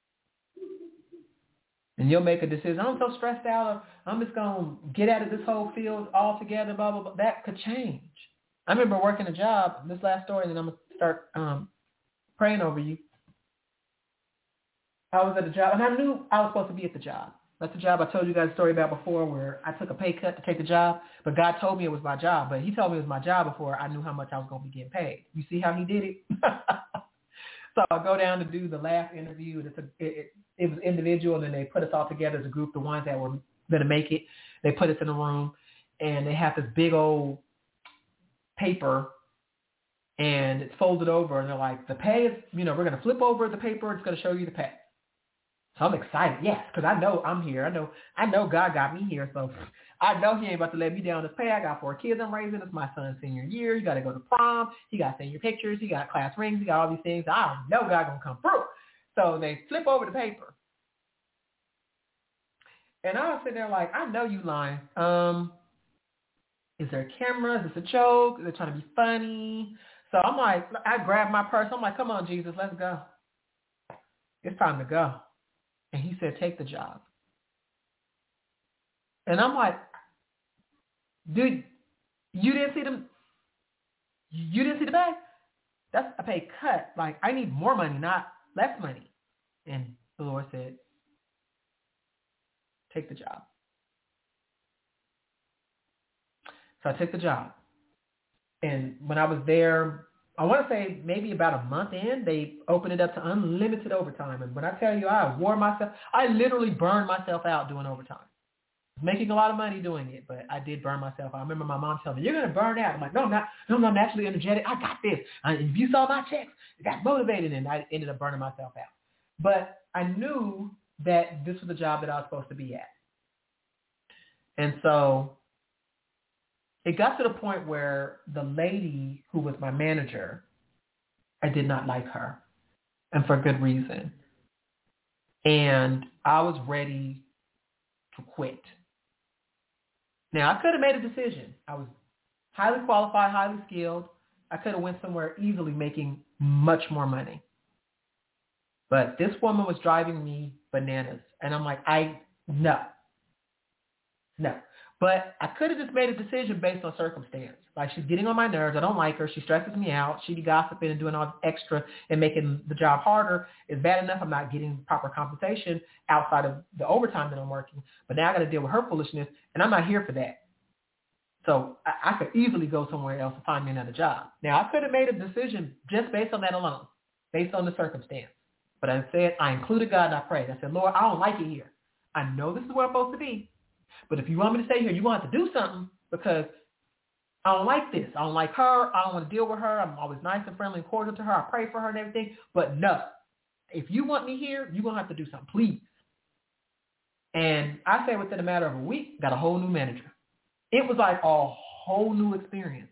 And you'll make a decision. I'm so stressed out. I'm just going to get out of this whole field altogether, blah, blah, blah. That could change. I remember working a job, this last story, and then I'm going to start praying over you. I was at a job, and I knew I was supposed to be at the job. That's the job I told you guys a story about before where I took a pay cut to take the job, but God told me it was my job. But he told me it was my job before I knew how much I was going to be getting paid. You see how he did it? So I go down to do the last interview. It was individual, and then they put us all together as a group, the ones that were going to make it. They put us in a room, and they have this big old paper, and it's folded over, and they're like, the pay is, we're going to flip over the paper. It's going to show you the pay. So I'm excited, yes, because I know I'm here. I know God got me here, so I know he ain't about to let me down this pay. I got 4 kids I'm raising. It's my son's senior year. You got to go to prom. He got senior pictures. He got class rings. He got all these things. I know God going to come through. So they flip over the paper. And I was sitting there like, I know you lying. Is there a camera? Is this a joke? Is they trying to be funny? So I'm like, I grabbed my purse. I'm like, come on, Jesus, let's go. It's time to go. And he said, take the job. And I'm like, dude, you didn't see the bag? That's a pay cut. Like, I need more money, not less money. And the Lord said, take the job. So I took the job. And when I was there, I want to say maybe about a month in, they opened it up to unlimited overtime. And when I tell you I literally burned myself out doing overtime. Making a lot of money doing it, but I did burn myself out. I remember my mom telling me, you're going to burn out. I'm like, no, I'm naturally energetic. I got this. If you saw my checks, I got motivated, and I ended up burning myself out. But I knew that this was the job that I was supposed to be at. And so it got to the point where the lady who was my manager, I did not like her, and for good reason. And I was ready to quit. Now, I could have made a decision. I was highly qualified, highly skilled. I could have went somewhere easily making much more money. But this woman was driving me bananas. And I'm like, no. But I could have just made a decision based on circumstance. Like, she's getting on my nerves. I don't like her. She stresses me out. She be gossiping and doing all this extra and making the job harder. It's bad enough I'm not getting proper compensation outside of the overtime that I'm working. But now I got to deal with her foolishness, and I'm not here for that. So I could easily go somewhere else and find me another job. Now, I could have made a decision just based on that alone, based on the circumstance. But I said, I included God and I prayed. I said, Lord, I don't like it here. I know this is where I'm supposed to be. But if you want me to stay here, you're going to have to do something because I don't like this. I don't like her. I don't want to deal with her. I'm always nice and friendly and cordial to her. I pray for her and everything. But no, if you want me here, you're going to have to do something, please. And I say within a matter of a week, got a whole new manager. It was like a whole new experience.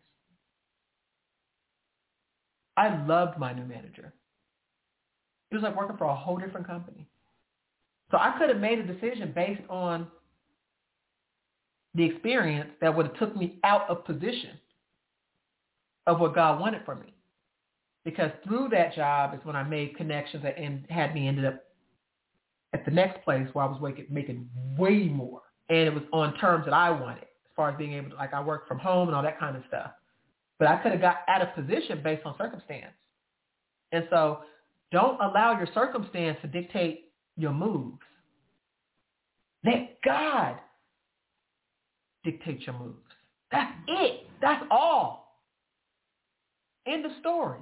I loved my new manager. It was like working for a whole different company. So I could have made a decision based on the experience that would have took me out of position of what God wanted for me. Because through that job is when I made connections and had me ended up at the next place where I was making way more. And it was on terms that I wanted as far as being able to, like, I work from home and all that kind of stuff. But I could have got out of position based on circumstance. And so don't allow your circumstance to dictate your moves. Let God dictate your moves. That's it. That's all. End of story.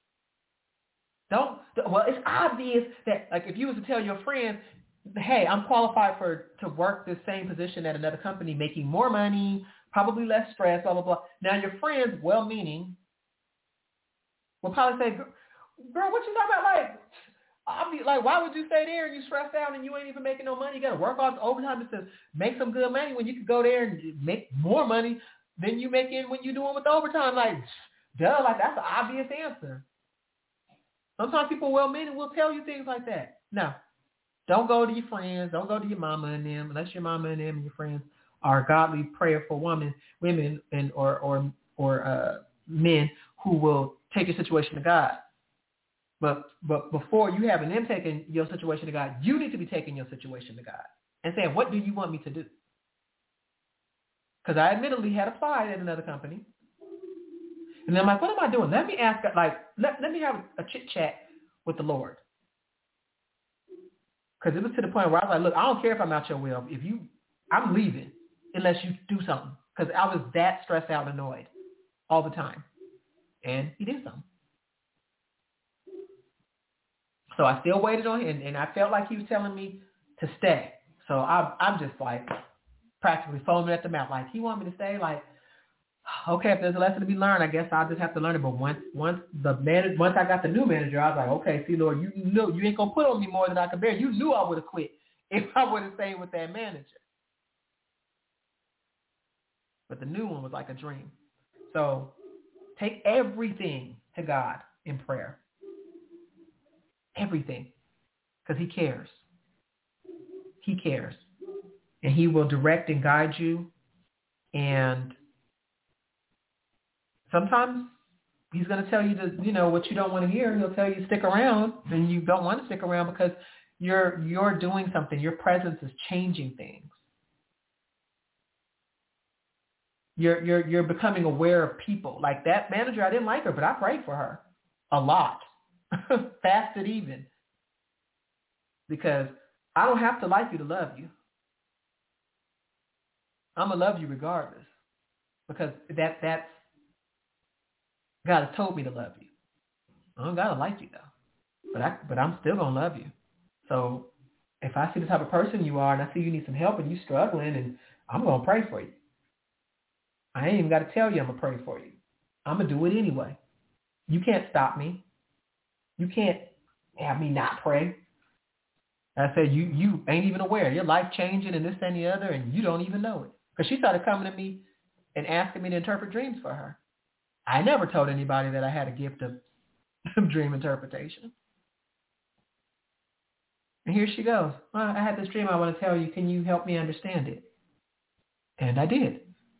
It's obvious that, like, if you was to tell your friend, hey, I'm qualified to work this same position at another company, making more money, probably less stress, blah, blah, blah. Now your friends, well-meaning, will probably say, girl, what you talking about? Like, I'll be like, why would you stay there and you stressed out and you ain't even making no money? You got to work all the overtime to make some good money when you could go there and make more money than you making when you're doing with the overtime. Like, duh, like that's an obvious answer. Sometimes people well-meaning will tell you things like that. No, don't go to your friends. Don't go to your mama and them unless your mama and them and your friends are godly, prayerful women and or men who will take your situation to God. But before you having them taking your situation to God, you need to be taking your situation to God and saying, what do you want me to do? Because I admittedly had applied at another company. And then I'm like, what am I doing? Let me ask, like, let me have a chit chat with the Lord. Because it was to the point where I was like, look, I don't care if I'm out your will. I'm leaving unless you do something. Because I was that stressed out and annoyed all the time. And he did something. So I still waited on him, and I felt like he was telling me to stay. So I'm just like practically foaming at the mouth. Like, he want me to stay? Like, okay, if there's a lesson to be learned, I guess I'll just have to learn it. But once I got the new manager, I was like, okay, see, Lord, you know you ain't going to put on me more than I can bear. You knew I would have quit if I would have stayed with that manager. But the new one was like a dream. So take everything to God in prayer. Everything. Because he cares. He cares. And he will direct and guide you. And sometimes he's going to tell you what you don't want to hear. He'll tell you to stick around, and you don't want to stick around because you're doing something. Your presence is changing things. You're becoming aware of people. Like that manager, I didn't like her, but I prayed for her a lot. Fasted even. Because I don't have to like you to love you. I'm going to love you regardless. Because that's God has told me to love you. I don't got to like you though. But I'm still going to love you. So if I see the type of person you are and I see you need some help and you struggling, and I'm going to pray for you. I ain't even got to tell you I'm going to pray for you. I'm going to do it anyway. You can't stop me. You can't have me not pray. I said, you ain't even aware. Your life changing and this and the other, and you don't even know it. Because she started coming to me and asking me to interpret dreams for her. I never told anybody that I had a gift of dream interpretation. And here she goes. Well, I had this dream I want to tell you. Can you help me understand it? And I did.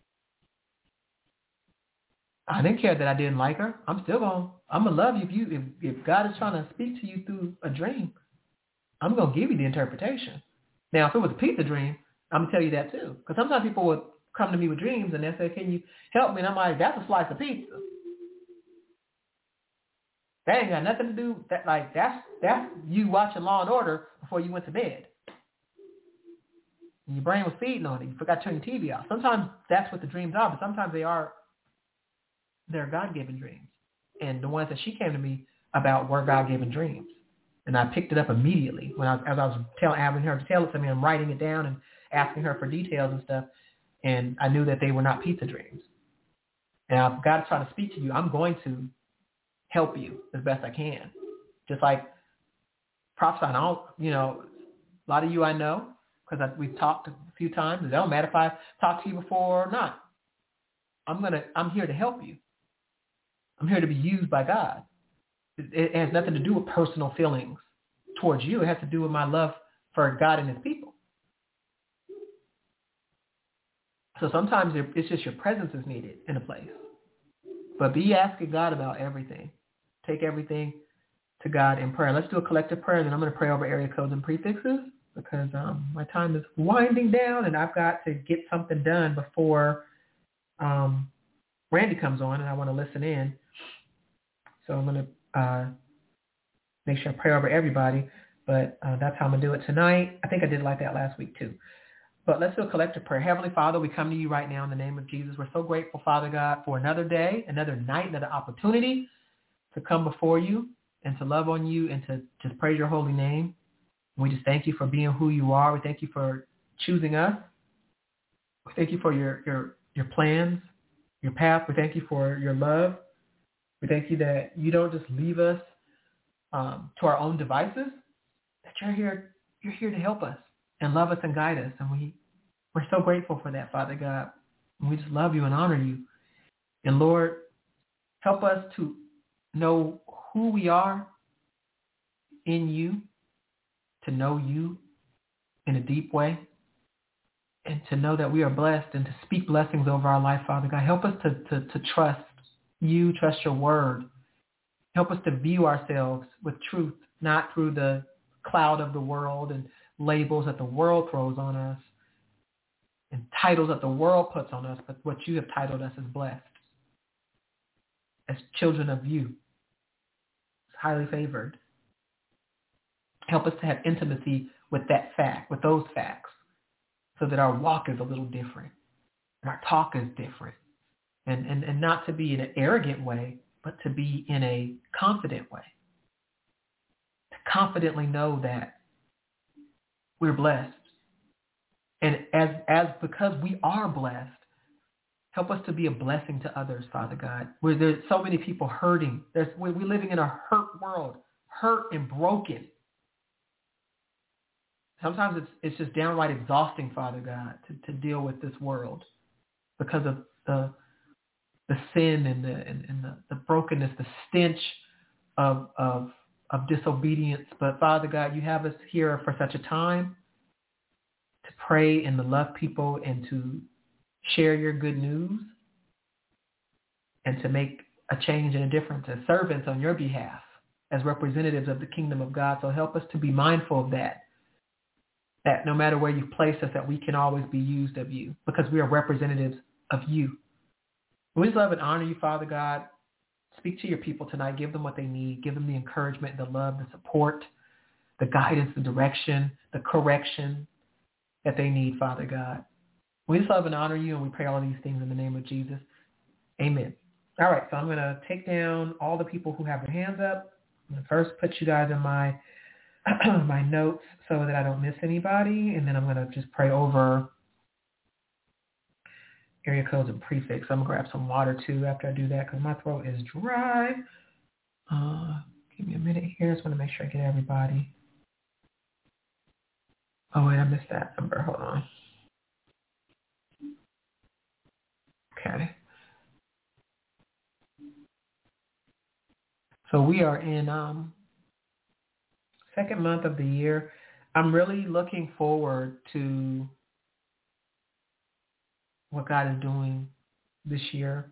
I didn't care that I didn't like her. I'm going to love you if God is trying to speak to you through a dream. I'm going to give you the interpretation. Now, if it was a pizza dream, I'm going to tell you that too. Because sometimes people would come to me with dreams and they say, can you help me? And I'm like, that's a slice of pizza. That ain't got nothing to do, that's you watching Law and Order before you went to bed. And your brain was feeding on it. You forgot to turn your TV off. Sometimes that's what the dreams are, but sometimes they're God-given dreams. And the ones that she came to me about were God-given dreams. And I picked it up immediately as I was having her to tell it to me. I'm writing it down and asking her for details and stuff. And I knew that they were not pizza dreams. And if God is trying to speak to you, I'm going to help you as best I can. Just like prophesying, a lot of you I know, because we've talked a few times. It don't matter if I talked to you before or not. I'm here to help you. I'm here to be used by God. It has nothing to do with personal feelings towards you. It has to do with my love for God and his people. So sometimes it's just your presence is needed in a place. But be asking God about everything. Take everything to God in prayer. Let's do a collective prayer, and then I'm going to pray over area codes and prefixes because my time is winding down, and I've got to get something done before Randy comes on, and I want to listen in. So I'm going to make sure I pray over everybody, but that's how I'm going to do it tonight. I think I did like that last week too. But let's do a collective prayer. Heavenly Father, we come to you right now in the name of Jesus. We're so grateful, Father God, for another day, another night, another opportunity to come before you and to love on you and to just praise your holy name. We just thank you for being who you are. We thank you for choosing us. We thank you for your your plans, your path. We thank you for your love. We thank you that you don't just leave us to our own devices, that you're here to help us and love us and guide us. And we're so grateful for that, Father God. And we just love you and honor you. And Lord, help us to know who we are in you, to know you in a deep way, and to know that we are blessed and to speak blessings over our life, Father God. Help us to trust you, trust your word. Help us to view ourselves with truth, not through the cloud of the world and labels that the world throws on us and titles that the world puts on us, but what you have titled us as blessed, as children of you, highly favored. Help us to have intimacy with that fact, with those facts, so that our walk is a little different and our talk is different. And not to be in an arrogant way, but to be in a confident way. To confidently know that we're blessed. And as because we are blessed, help us to be a blessing to others, Father God. Where there's so many people hurting. We're living in a hurt world, hurt and broken. Sometimes it's just downright exhausting, Father God, to deal with this world because of the sin and the brokenness, the stench of disobedience. But Father God, you have us here for such a time to pray and to love people and to share your good news and to make a change and a difference as servants on your behalf, as representatives of the kingdom of God. So help us to be mindful of that no matter where you place us, that we can always be used of you because we are representatives of you. We just love and honor you, Father God. Speak to your people tonight. Give them what they need. Give them the encouragement, the love, the support, the guidance, the direction, the correction that they need, Father God. We just love and honor you, and we pray all of these things in the name of Jesus. Amen. All right, so I'm going to take down all the people who have their hands up. I'm going to first put you guys in my my notes so that I don't miss anybody, and then I'm going to just pray over area codes and prefix. I'm going to grab some water, too, after I do that because my throat is dry. Give me a minute here. I just want to make sure I get everybody. Oh, wait, I missed that number. Hold on. Okay. So we are in second month of the year. I'm really looking forward to what God is doing this year.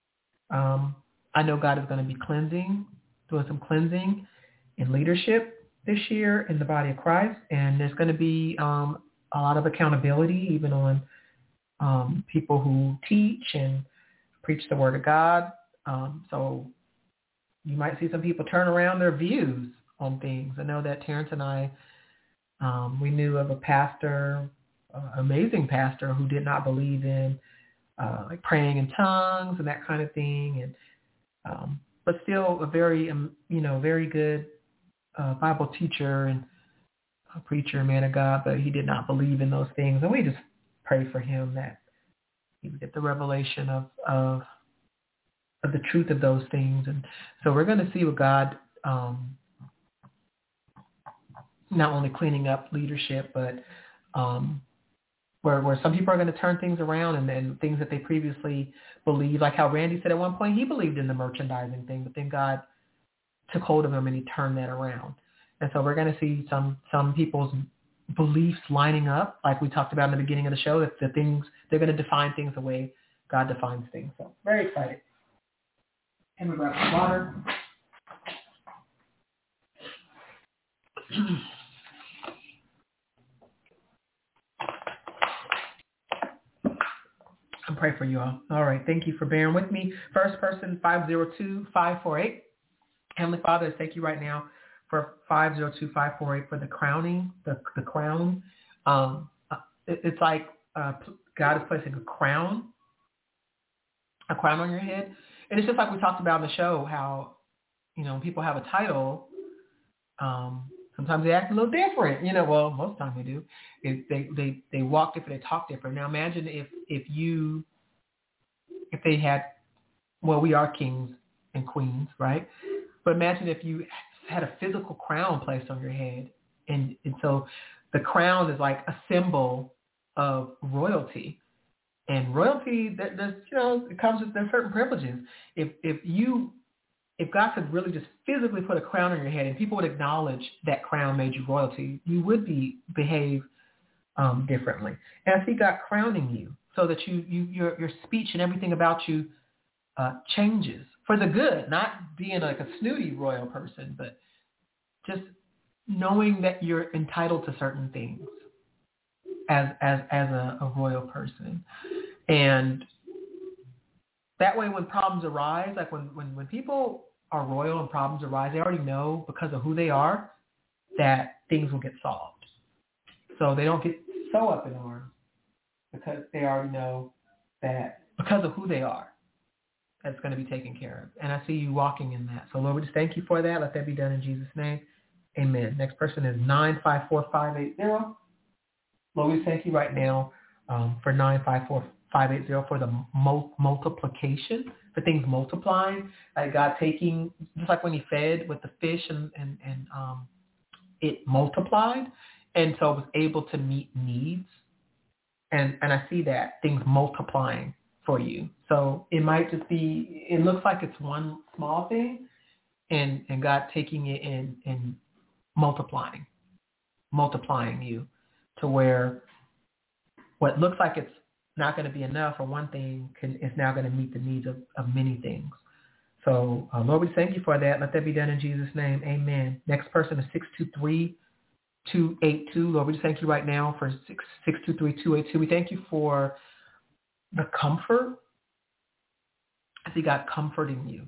I know God is going to be doing some cleansing in leadership this year in the body of Christ. And there's going to be a lot of accountability even on people who teach and preach the word of God. So you might see some people turn around their views on things. I know that Terrence and I, we knew of a pastor, amazing pastor, who did not believe in like praying in tongues and that kind of thing, and but still a very very good Bible teacher and a preacher, man of God, but he did not believe in those things. And we just pray for him that he would get the revelation of the truth of those things. And so we're going to see what God, not only cleaning up leadership, but where some people are going to turn things around and then things that they previously believed, like how Randy said at one point he believed in the merchandising thing, but then God took hold of him and he turned that around. And so we're going to see some people's beliefs lining up, like we talked about in the beginning of the show, that the things, they're going to define things the way God defines things. So very excited. And we grab some water. I'll pray for you all. All right. Thank you for bearing with me. First person, 502-548. Heavenly Father, I thank you right now for 502-548 for the crowning, the crown. It's like God is placing a crown on your head. And it's just like we talked about in the show, how, when people have a title, sometimes they act a little different. Well, most of the time they do. They walk different, they talk different. Now imagine if you if they had, well, we are kings and queens, right? But imagine if you had a physical crown placed on your head. And so the crown is like a symbol of royalty. And royalty, there's, it comes with there's certain privileges. If God could really just physically put a crown on your head and people would acknowledge that crown made you royalty, you would behave differently. And I see God crowning you so that your speech and everything about you changes for the good, not being like a snooty royal person, but just knowing that you're entitled to certain things as a royal person. And that way when problems arise, like when people are royal and problems arise, they already know because of who they are that things will get solved. So they don't get so up in arms because they already know that because of who they are, that's going to be taken care of. And I see you walking in that. So Lord, we just thank you for that. Let that be done in Jesus' name. Amen. Next person is 954580. Lord, we thank you right now for 954580 for the multiplication, for things multiplying. God taking, just like when he fed with the fish and it multiplied. And so it was able to meet needs. And I see that, things multiplying for you. So it might just be, it looks like it's one small thing and God taking it and multiplying you to where what looks like it's not going to be enough for one thing is now going to meet the needs of many things. So Lord, we thank you for that. Let that be done in Jesus' name. Amen. Next person is 623282. Lord, we just thank you right now for 623282. We thank you for the comfort. I see God comforting you.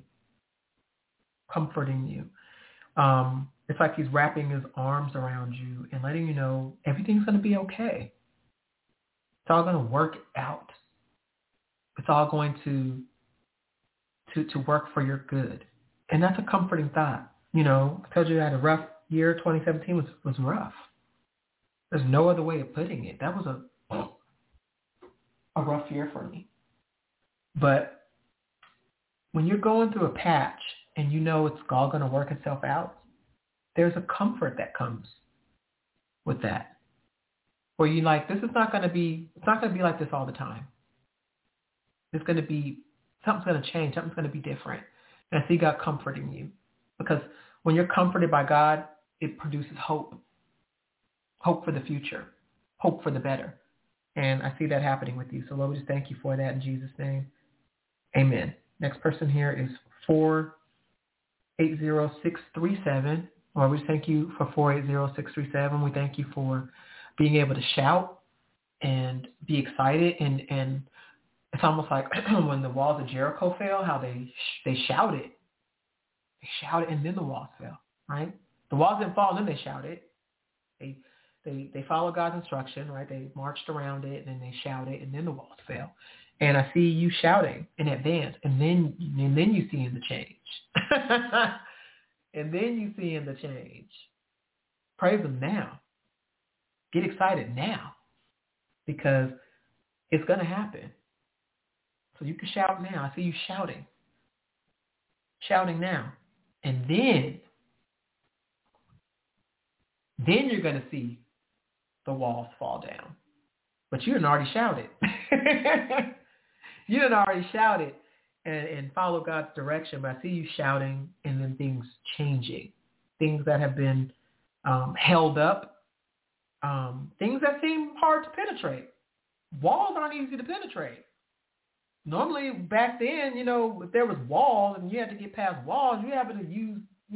It's like he's wrapping his arms around you and letting you know everything's going to be okay. It's all going to work out. It's all going to work for your good. And that's a comforting thought. I told you I had a rough year. 2017 was rough. There's no other way of putting it. That was a rough year for me. But when you're going through a patch and you know it's all going to work itself out, there's a comfort that comes with that. Where you're like, it's not going to be like this all the time. It's going to be, something's going to change. Something's going to be different. And I see God comforting you. Because when you're comforted by God, it produces hope. Hope for the future. Hope for the better. And I see that happening with you. So Lord, we just thank you for that in Jesus' name. Amen. Next person here is 480637. Lord, we thank you for 480637. We thank you for being able to shout and be excited. And it's almost like when the walls of Jericho fell, how they shouted. They shouted and then the walls fell, right? The walls didn't fall and then they shouted. They followed God's instruction, right? They marched around it and then they shouted and then the walls fell. And I see you shouting in advance and then you see in the change. And then you see in the change. Praise him now. Get excited now because it's going to happen. So you can shout now. I see you shouting now. And then you're going to see the walls fall down. But you done already shouted. You done already shouted and follow God's direction. But I see you shouting and then things changing. Things that have been held up. Things that seem hard to penetrate. Walls aren't easy to penetrate. Normally back then, if there was walls and you had to get past walls, you had to use,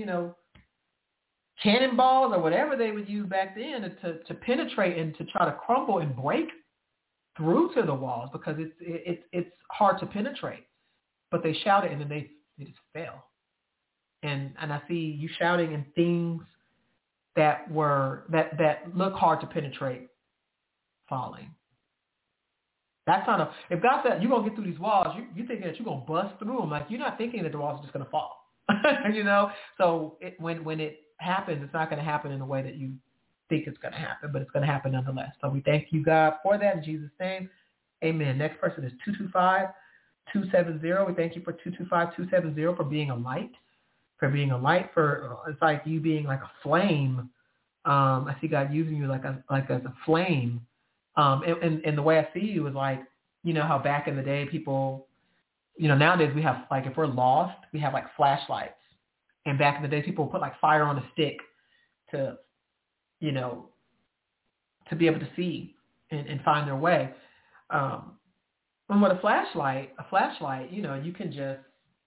cannonballs or whatever they would use back then to penetrate and to try to crumble and break through to the walls because it's hard to penetrate. But they shouted and then they just fell. And I see you shouting and things that look hard to penetrate falling. That's not if God said you're going to get through these walls, you're thinking that you're going to bust through them. Like you're not thinking that the walls are just going to fall. So when it happens, it's not going to happen in the way that you think it's going to happen, but it's going to happen nonetheless. So we thank you, God, for that in Jesus' name. Amen. Next person is 270. We thank you for 225270 for being a light. For it's like you being like a flame. I see God using you like as a flame. And the way I see you is like, you know how back in the day people, you know, nowadays we have like, if we're lost, we have like flashlights. And back in the day people would put like fire on a stick to, you know, to be able to see and find their way. And with a flashlight, you know, you can just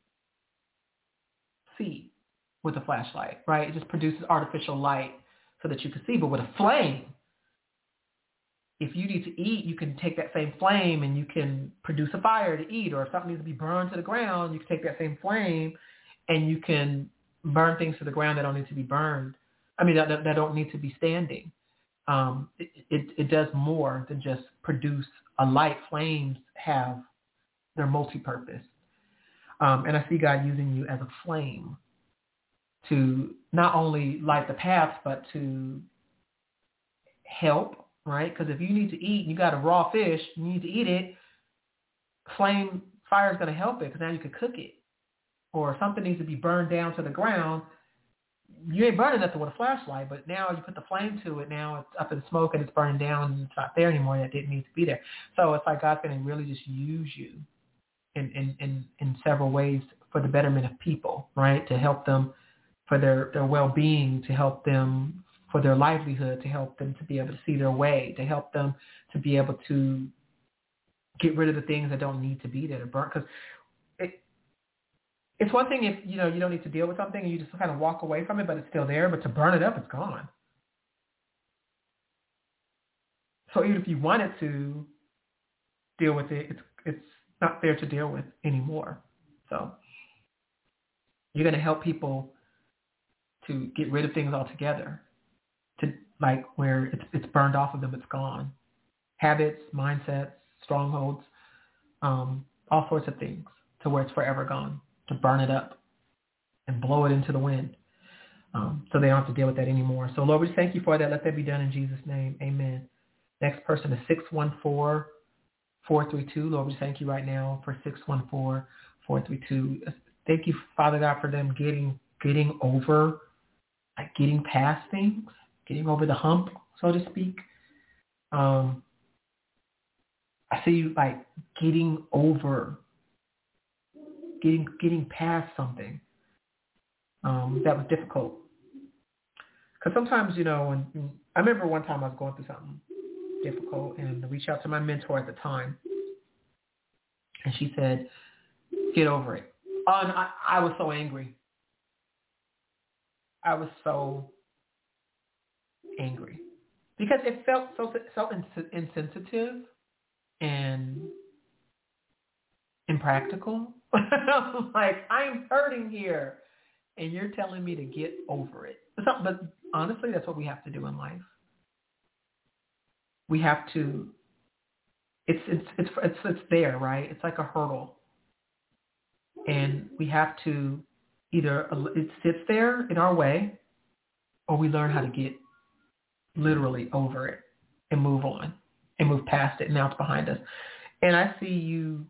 see with a flashlight, right? It just produces artificial light so that you can see. But with a flame, if you need to eat, you can take that same flame and you can produce a fire to eat. Or if something needs to be burned to the ground, you can take that same flame and you can burn things to the ground that don't need to be burned. I mean, that don't need to be standing. It does more than just produce a light. Flames they're multi-purpose. And I see God using you as a flame to not only light the path, but to help, right? Because if you need to eat, you got a raw fish, you need to eat it, fire is going to help it because now you can cook it. Or something needs to be burned down to the ground. You ain't burning nothing with a flashlight, but now you put the flame to it. Now it's up in smoke and it's burning down and it's not there anymore. That didn't need to be there. So it's like God's going to really just use you in several ways for the betterment of people, right? To help them for their well-being, to help them for their livelihood, to help them to be able to see their way, to help them to be able to get rid of the things that don't need to be there to burn. Because it's one thing if, you know, you don't need to deal with something and you just kind of walk away from it, but it's still there. But to burn it up, it's gone. So even if you wanted to deal with it, it's not there to deal with anymore. So you're going to help people to get rid of things altogether, to like where it's burned off of them, it's gone. Habits, mindsets, strongholds, all sorts of things, to where it's forever gone, to burn it up and blow it into the wind, so they don't have to deal with that anymore. So Lord, we thank you for that. Let that be done in Jesus' name. Amen. Next person is 614-432. Lord, we thank you right now for 614-432. Thank you, Father God, for them getting over, like getting past things, getting over the hump, so to speak. I see you like getting over, getting past something that was difficult. Because sometimes, you know, when I remember one time I was going through something difficult and I reached out to my mentor at the time, and she said, "Get over it." And I was so angry. I was so angry because it felt so insensitive and impractical. Like, I'm hurting here, and you're telling me to get over it. But honestly, that's what we have to do in life. We have to. It's there, right? It's like a hurdle, and we have to either it sits there in our way, or we learn how to get literally over it and move on and move past it. And now it's behind us. And I see you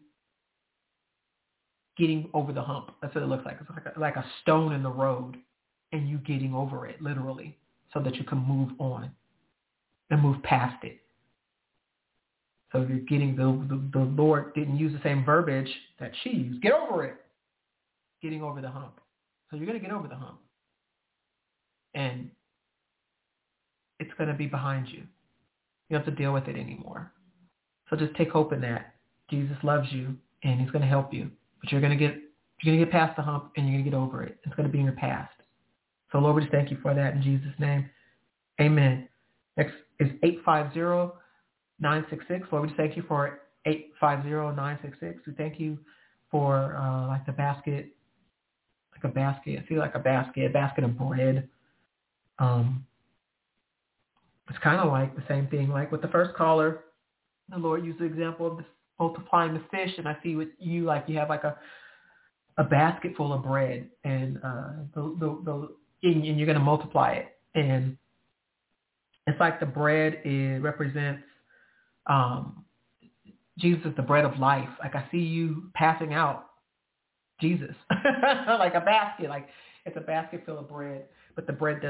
getting over the hump. That's what it looks like. It's like a stone in the road, and you getting over it literally so that you can move on and move past it. So you're getting the Lord didn't use the same verbiage that she used. Get over it. Getting over the hump. So you're going to get over the hump. And it's going to be behind you. You don't have to deal with it anymore. So just take hope in that. Jesus loves you, and he's going to help you. But you're going to get past the hump, and you're going to get over it. It's going to be in your past. So Lord, we just thank you for that in Jesus' name. Amen. Next is 850-966. Lord, we just thank you for 850-966. We thank you for like the basket, like a basket. I feel like a basket of bread. It's kind of like the same thing, like with the first caller. The Lord used the example of multiplying the fish, and I see with you, like you have like a basket full of bread, and and you're going to multiply it, and it's like the bread represents Jesus is the bread of life. Like I see you passing out Jesus, like a basket, like it's a basket full of bread, but the bread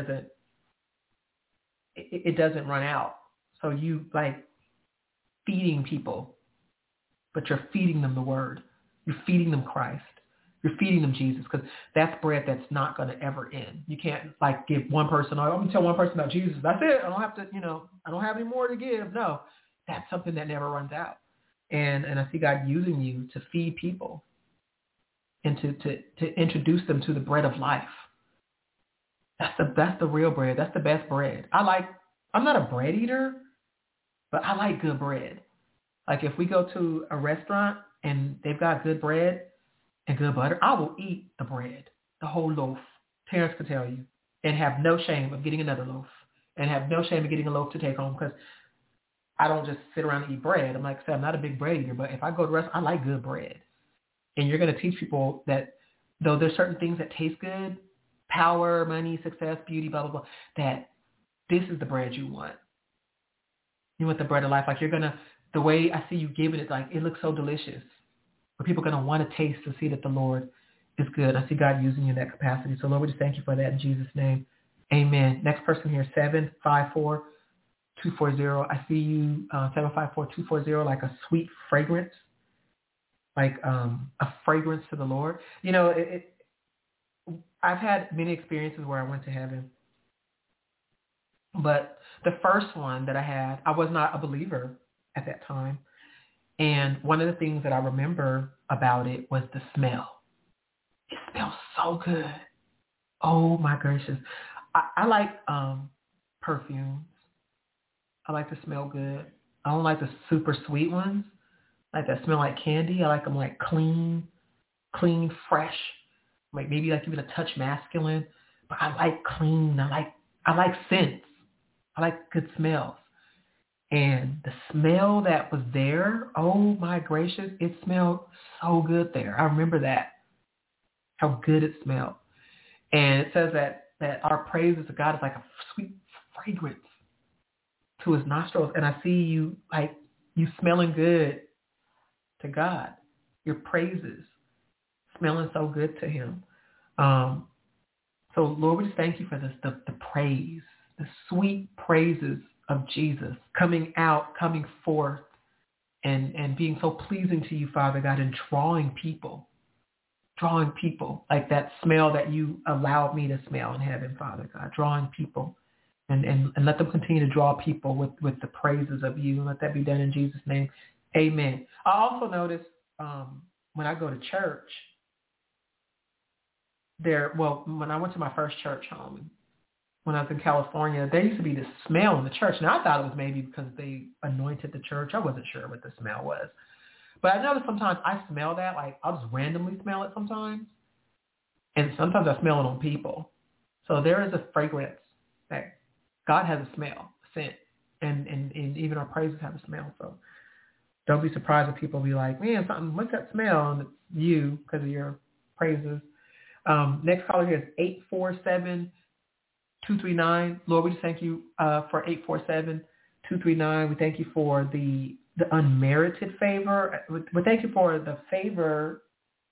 it doesn't run out. So you like feeding people, but you're feeding them the word. You're feeding them Christ. You're feeding them Jesus, because that's bread that's not going to ever end. You can't like give one person, I'm going to tell one person about Jesus. That's it. I don't have to, I don't have any more to give. No, that's something that never runs out. And I see God using you to feed people and to introduce them to the bread of life. That's the real bread. That's the best bread. I'm not a bread eater, but I like good bread. Like if we go to a restaurant and they've got good bread and good butter, I will eat the bread, the whole loaf. Terrence could tell you, and have no shame of getting another loaf, and have no shame of getting a loaf to take home, because I don't just sit around and eat bread. I'm like I said, I'm not a big bread eater, but if I go to a restaurant, I like good bread. And you're going to teach people that though there's certain things that taste good, power, money, success, beauty, blah, blah, blah, that this is the bread you want. You want the bread of life. Like the way I see you giving it, like it looks so delicious. Where people are going to want to taste to see that the Lord is good. I see God using you in that capacity. So Lord, we just thank you for that in Jesus' name. Amen. Next person here, 754-240. I see you, 754-240, like a sweet fragrance, like a fragrance to the Lord. I've had many experiences where I went to heaven. But the first one that I had, I was not a believer at that time. And one of the things that I remember about it was the smell. It smells so good. Oh my gracious. I like perfumes. I like to smell good. I don't like the super sweet ones, like that smell like candy. I like them like clean, fresh, like maybe like even a touch masculine. But I like clean. I like scents. I like good smells. And the smell that was there, oh my gracious, it smelled so good there. I remember that, how good it smelled. And it says that our praises to God is like a sweet fragrance to his nostrils. And I see you like you smelling good to God. Your praises smelling so good to him. So Lord, we just thank you for this, the praise, the sweet praises of Jesus coming forth and being so pleasing to you, Father God, and drawing people like that smell that you allowed me to smell in heaven, Father God, drawing people and let them continue to draw people with the praises of you. And let that be done in Jesus' name. Amen. I also notice when I go to church, when I went to my first church home, when I was in California, there used to be this smell in the church. Now, I thought it was maybe because they anointed the church. I wasn't sure what the smell was. But I noticed sometimes I smell that. Like, I'll just randomly smell it sometimes. And sometimes I smell it on people. So there is a fragrance that God has a smell, a scent. And even our praises have a smell. So don't be surprised if people be like, man, what's that smell? And it's you because of your praises. Next caller here is 847-239. Lord, we just thank you for 847-239. We thank you for the unmerited favor. We thank you for the favor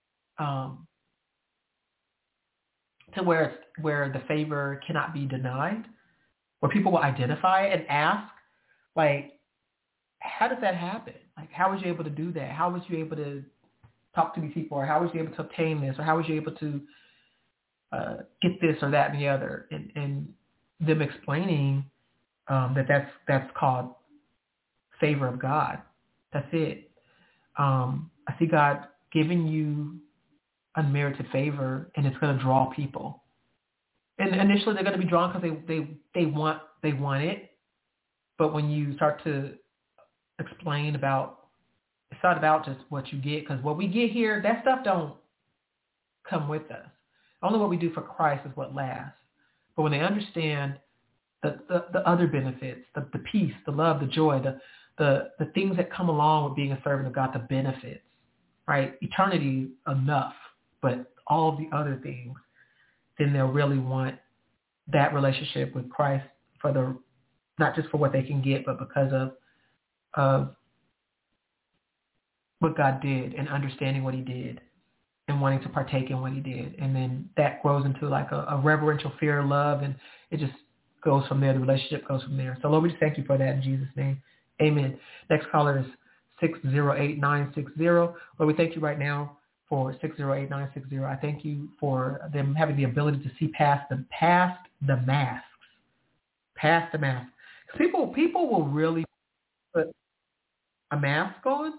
to where the favor cannot be denied, where people will identify and ask, like, how did that happen? Like, how was you able to do that? How was you able to talk to these people? Or how was you able to obtain this? Or how was you able to get this or that and the other? And them explaining that's called favor of God. That's it. I see God giving you unmerited favor, and it's going to draw people. And initially, they're going to be drawn because they want it. But when you start to explain about, it's not about just what you get, because what we get here, that stuff don't come with us. Only what we do for Christ is what lasts. But when they understand the other benefits, the peace, the love, the joy, the things that come along with being a servant of God, the benefits, right? Eternity enough, but all of the other things, then they'll really want that relationship with Christ not just for what they can get, but because of what God did and understanding what he did and wanting to partake in what he did. And then that grows into like a reverential fear, love, and it just goes from there. The relationship goes from there. So Lord, we just thank you for that in Jesus' name. Amen. Next caller is 608960. Lord, we thank you right now for 608960. I thank you for them having the ability to see past the masks. Past the mask. People will really put a mask on,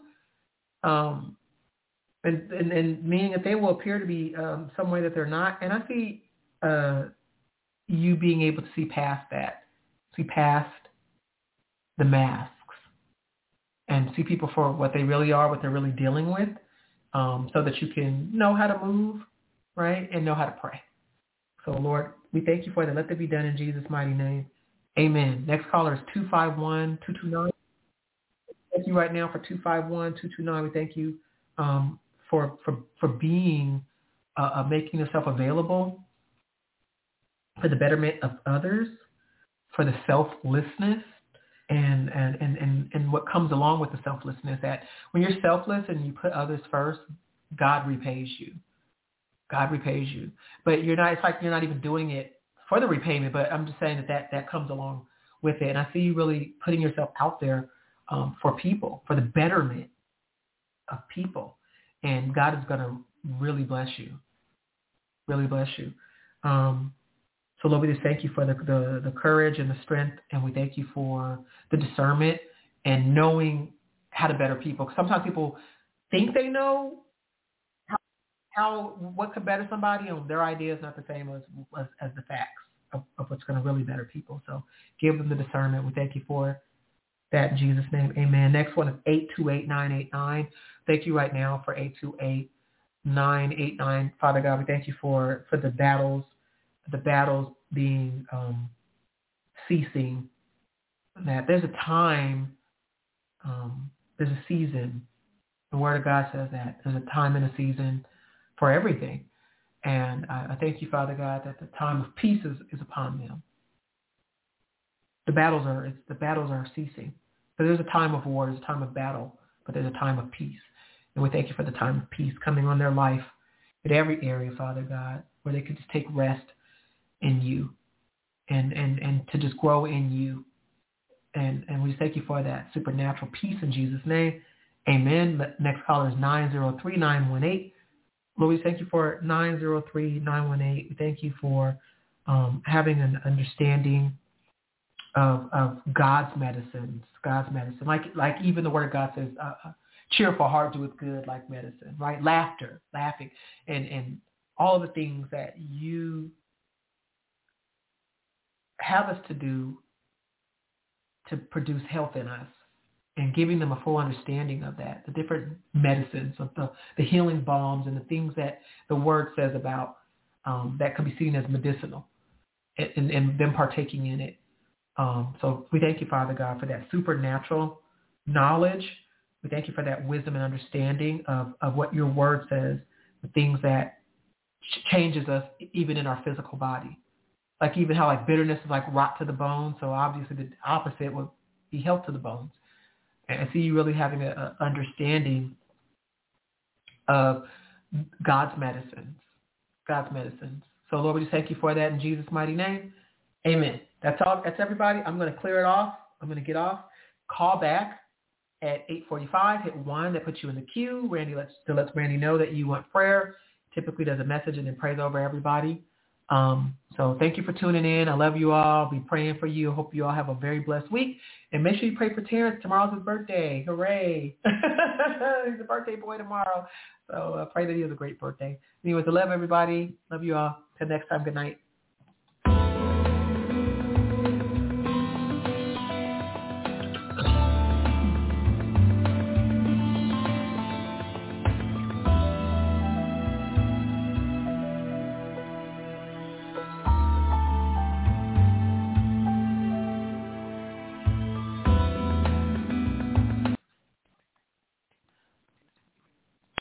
and meaning that they will appear to be some way that they're not. And I see you being able to see past that, see past the masks, and see people for what they really are, what they're really dealing with, so that you can know how to move, right, and know how to pray. So, Lord, we thank you for that. Let that be done in Jesus' mighty name. Amen. Next caller is 251-229. Thank you right now for 251-229. We thank you for being, making yourself available for the betterment of others, for the selflessness, and what comes along with the selflessness. That when you're selfless and you put others first, God repays you. God repays you. But you're not. It's like you're not even doing it for the repayment. But I'm just saying that comes along with it. And I see you really putting yourself out there for people, for the betterment of people. And God is going to really bless you. Really bless you. So Lord, we just thank you for the courage and the strength, and we thank you for the discernment and knowing how to better people. Sometimes people think they know what could better somebody, and their idea is not the same as the facts of what's going to really better people. So give them the discernment. We thank you for that in Jesus' name. Amen. Next one is 828989. Thank you right now for 828989. Father God, we thank you for the battles being ceasing, that there's a time, there's a season. The Word of God says that there's a time and a season for everything. And I thank you, Father God, that the time of peace is upon them. The battles are ceasing. So there's a time of war, there's a time of battle, but there's a time of peace. And we thank you for the time of peace coming on their life in every area, Father God, where they could just take rest in you and to just grow in you. And we thank you for that supernatural peace in Jesus' name. Amen. The next caller is 903-918. Lord, we thank you for 903-918. We thank you for having an understanding of God's medicine. Like even the Word of God says, cheerful heart doeth good like medicine, right? Laughing, and all the things that you have us to do to produce health in us, and giving them a full understanding of that, the different medicines, of the healing balms and the things that the Word says about that could be seen as medicinal, and them partaking in it. So we thank you, Father God, for that supernatural knowledge. We thank you for that wisdom and understanding of what your Word says, the things that changes us even in our physical body. Like even how like bitterness is like rot to the bones. So obviously the opposite would be health to the bones. And I see you really having an understanding of God's medicines. So Lord, we just thank you for that in Jesus' mighty name. Amen. That's all. That's everybody. I'm going to clear it off. I'm going to get off. Call back at 8:45. Hit 1. That puts you in the queue. Randy lets Randy know that you want prayer. Typically does a message and then prays over everybody. So thank you for tuning in. I love you all. I'll be praying for you. I hope you all have a very blessed week. And make sure you pray for Terrence. Tomorrow's his birthday. Hooray. He's a birthday boy tomorrow. So pray that he has a great birthday. Anyways, I love everybody. Love you all. Till next time. Good night.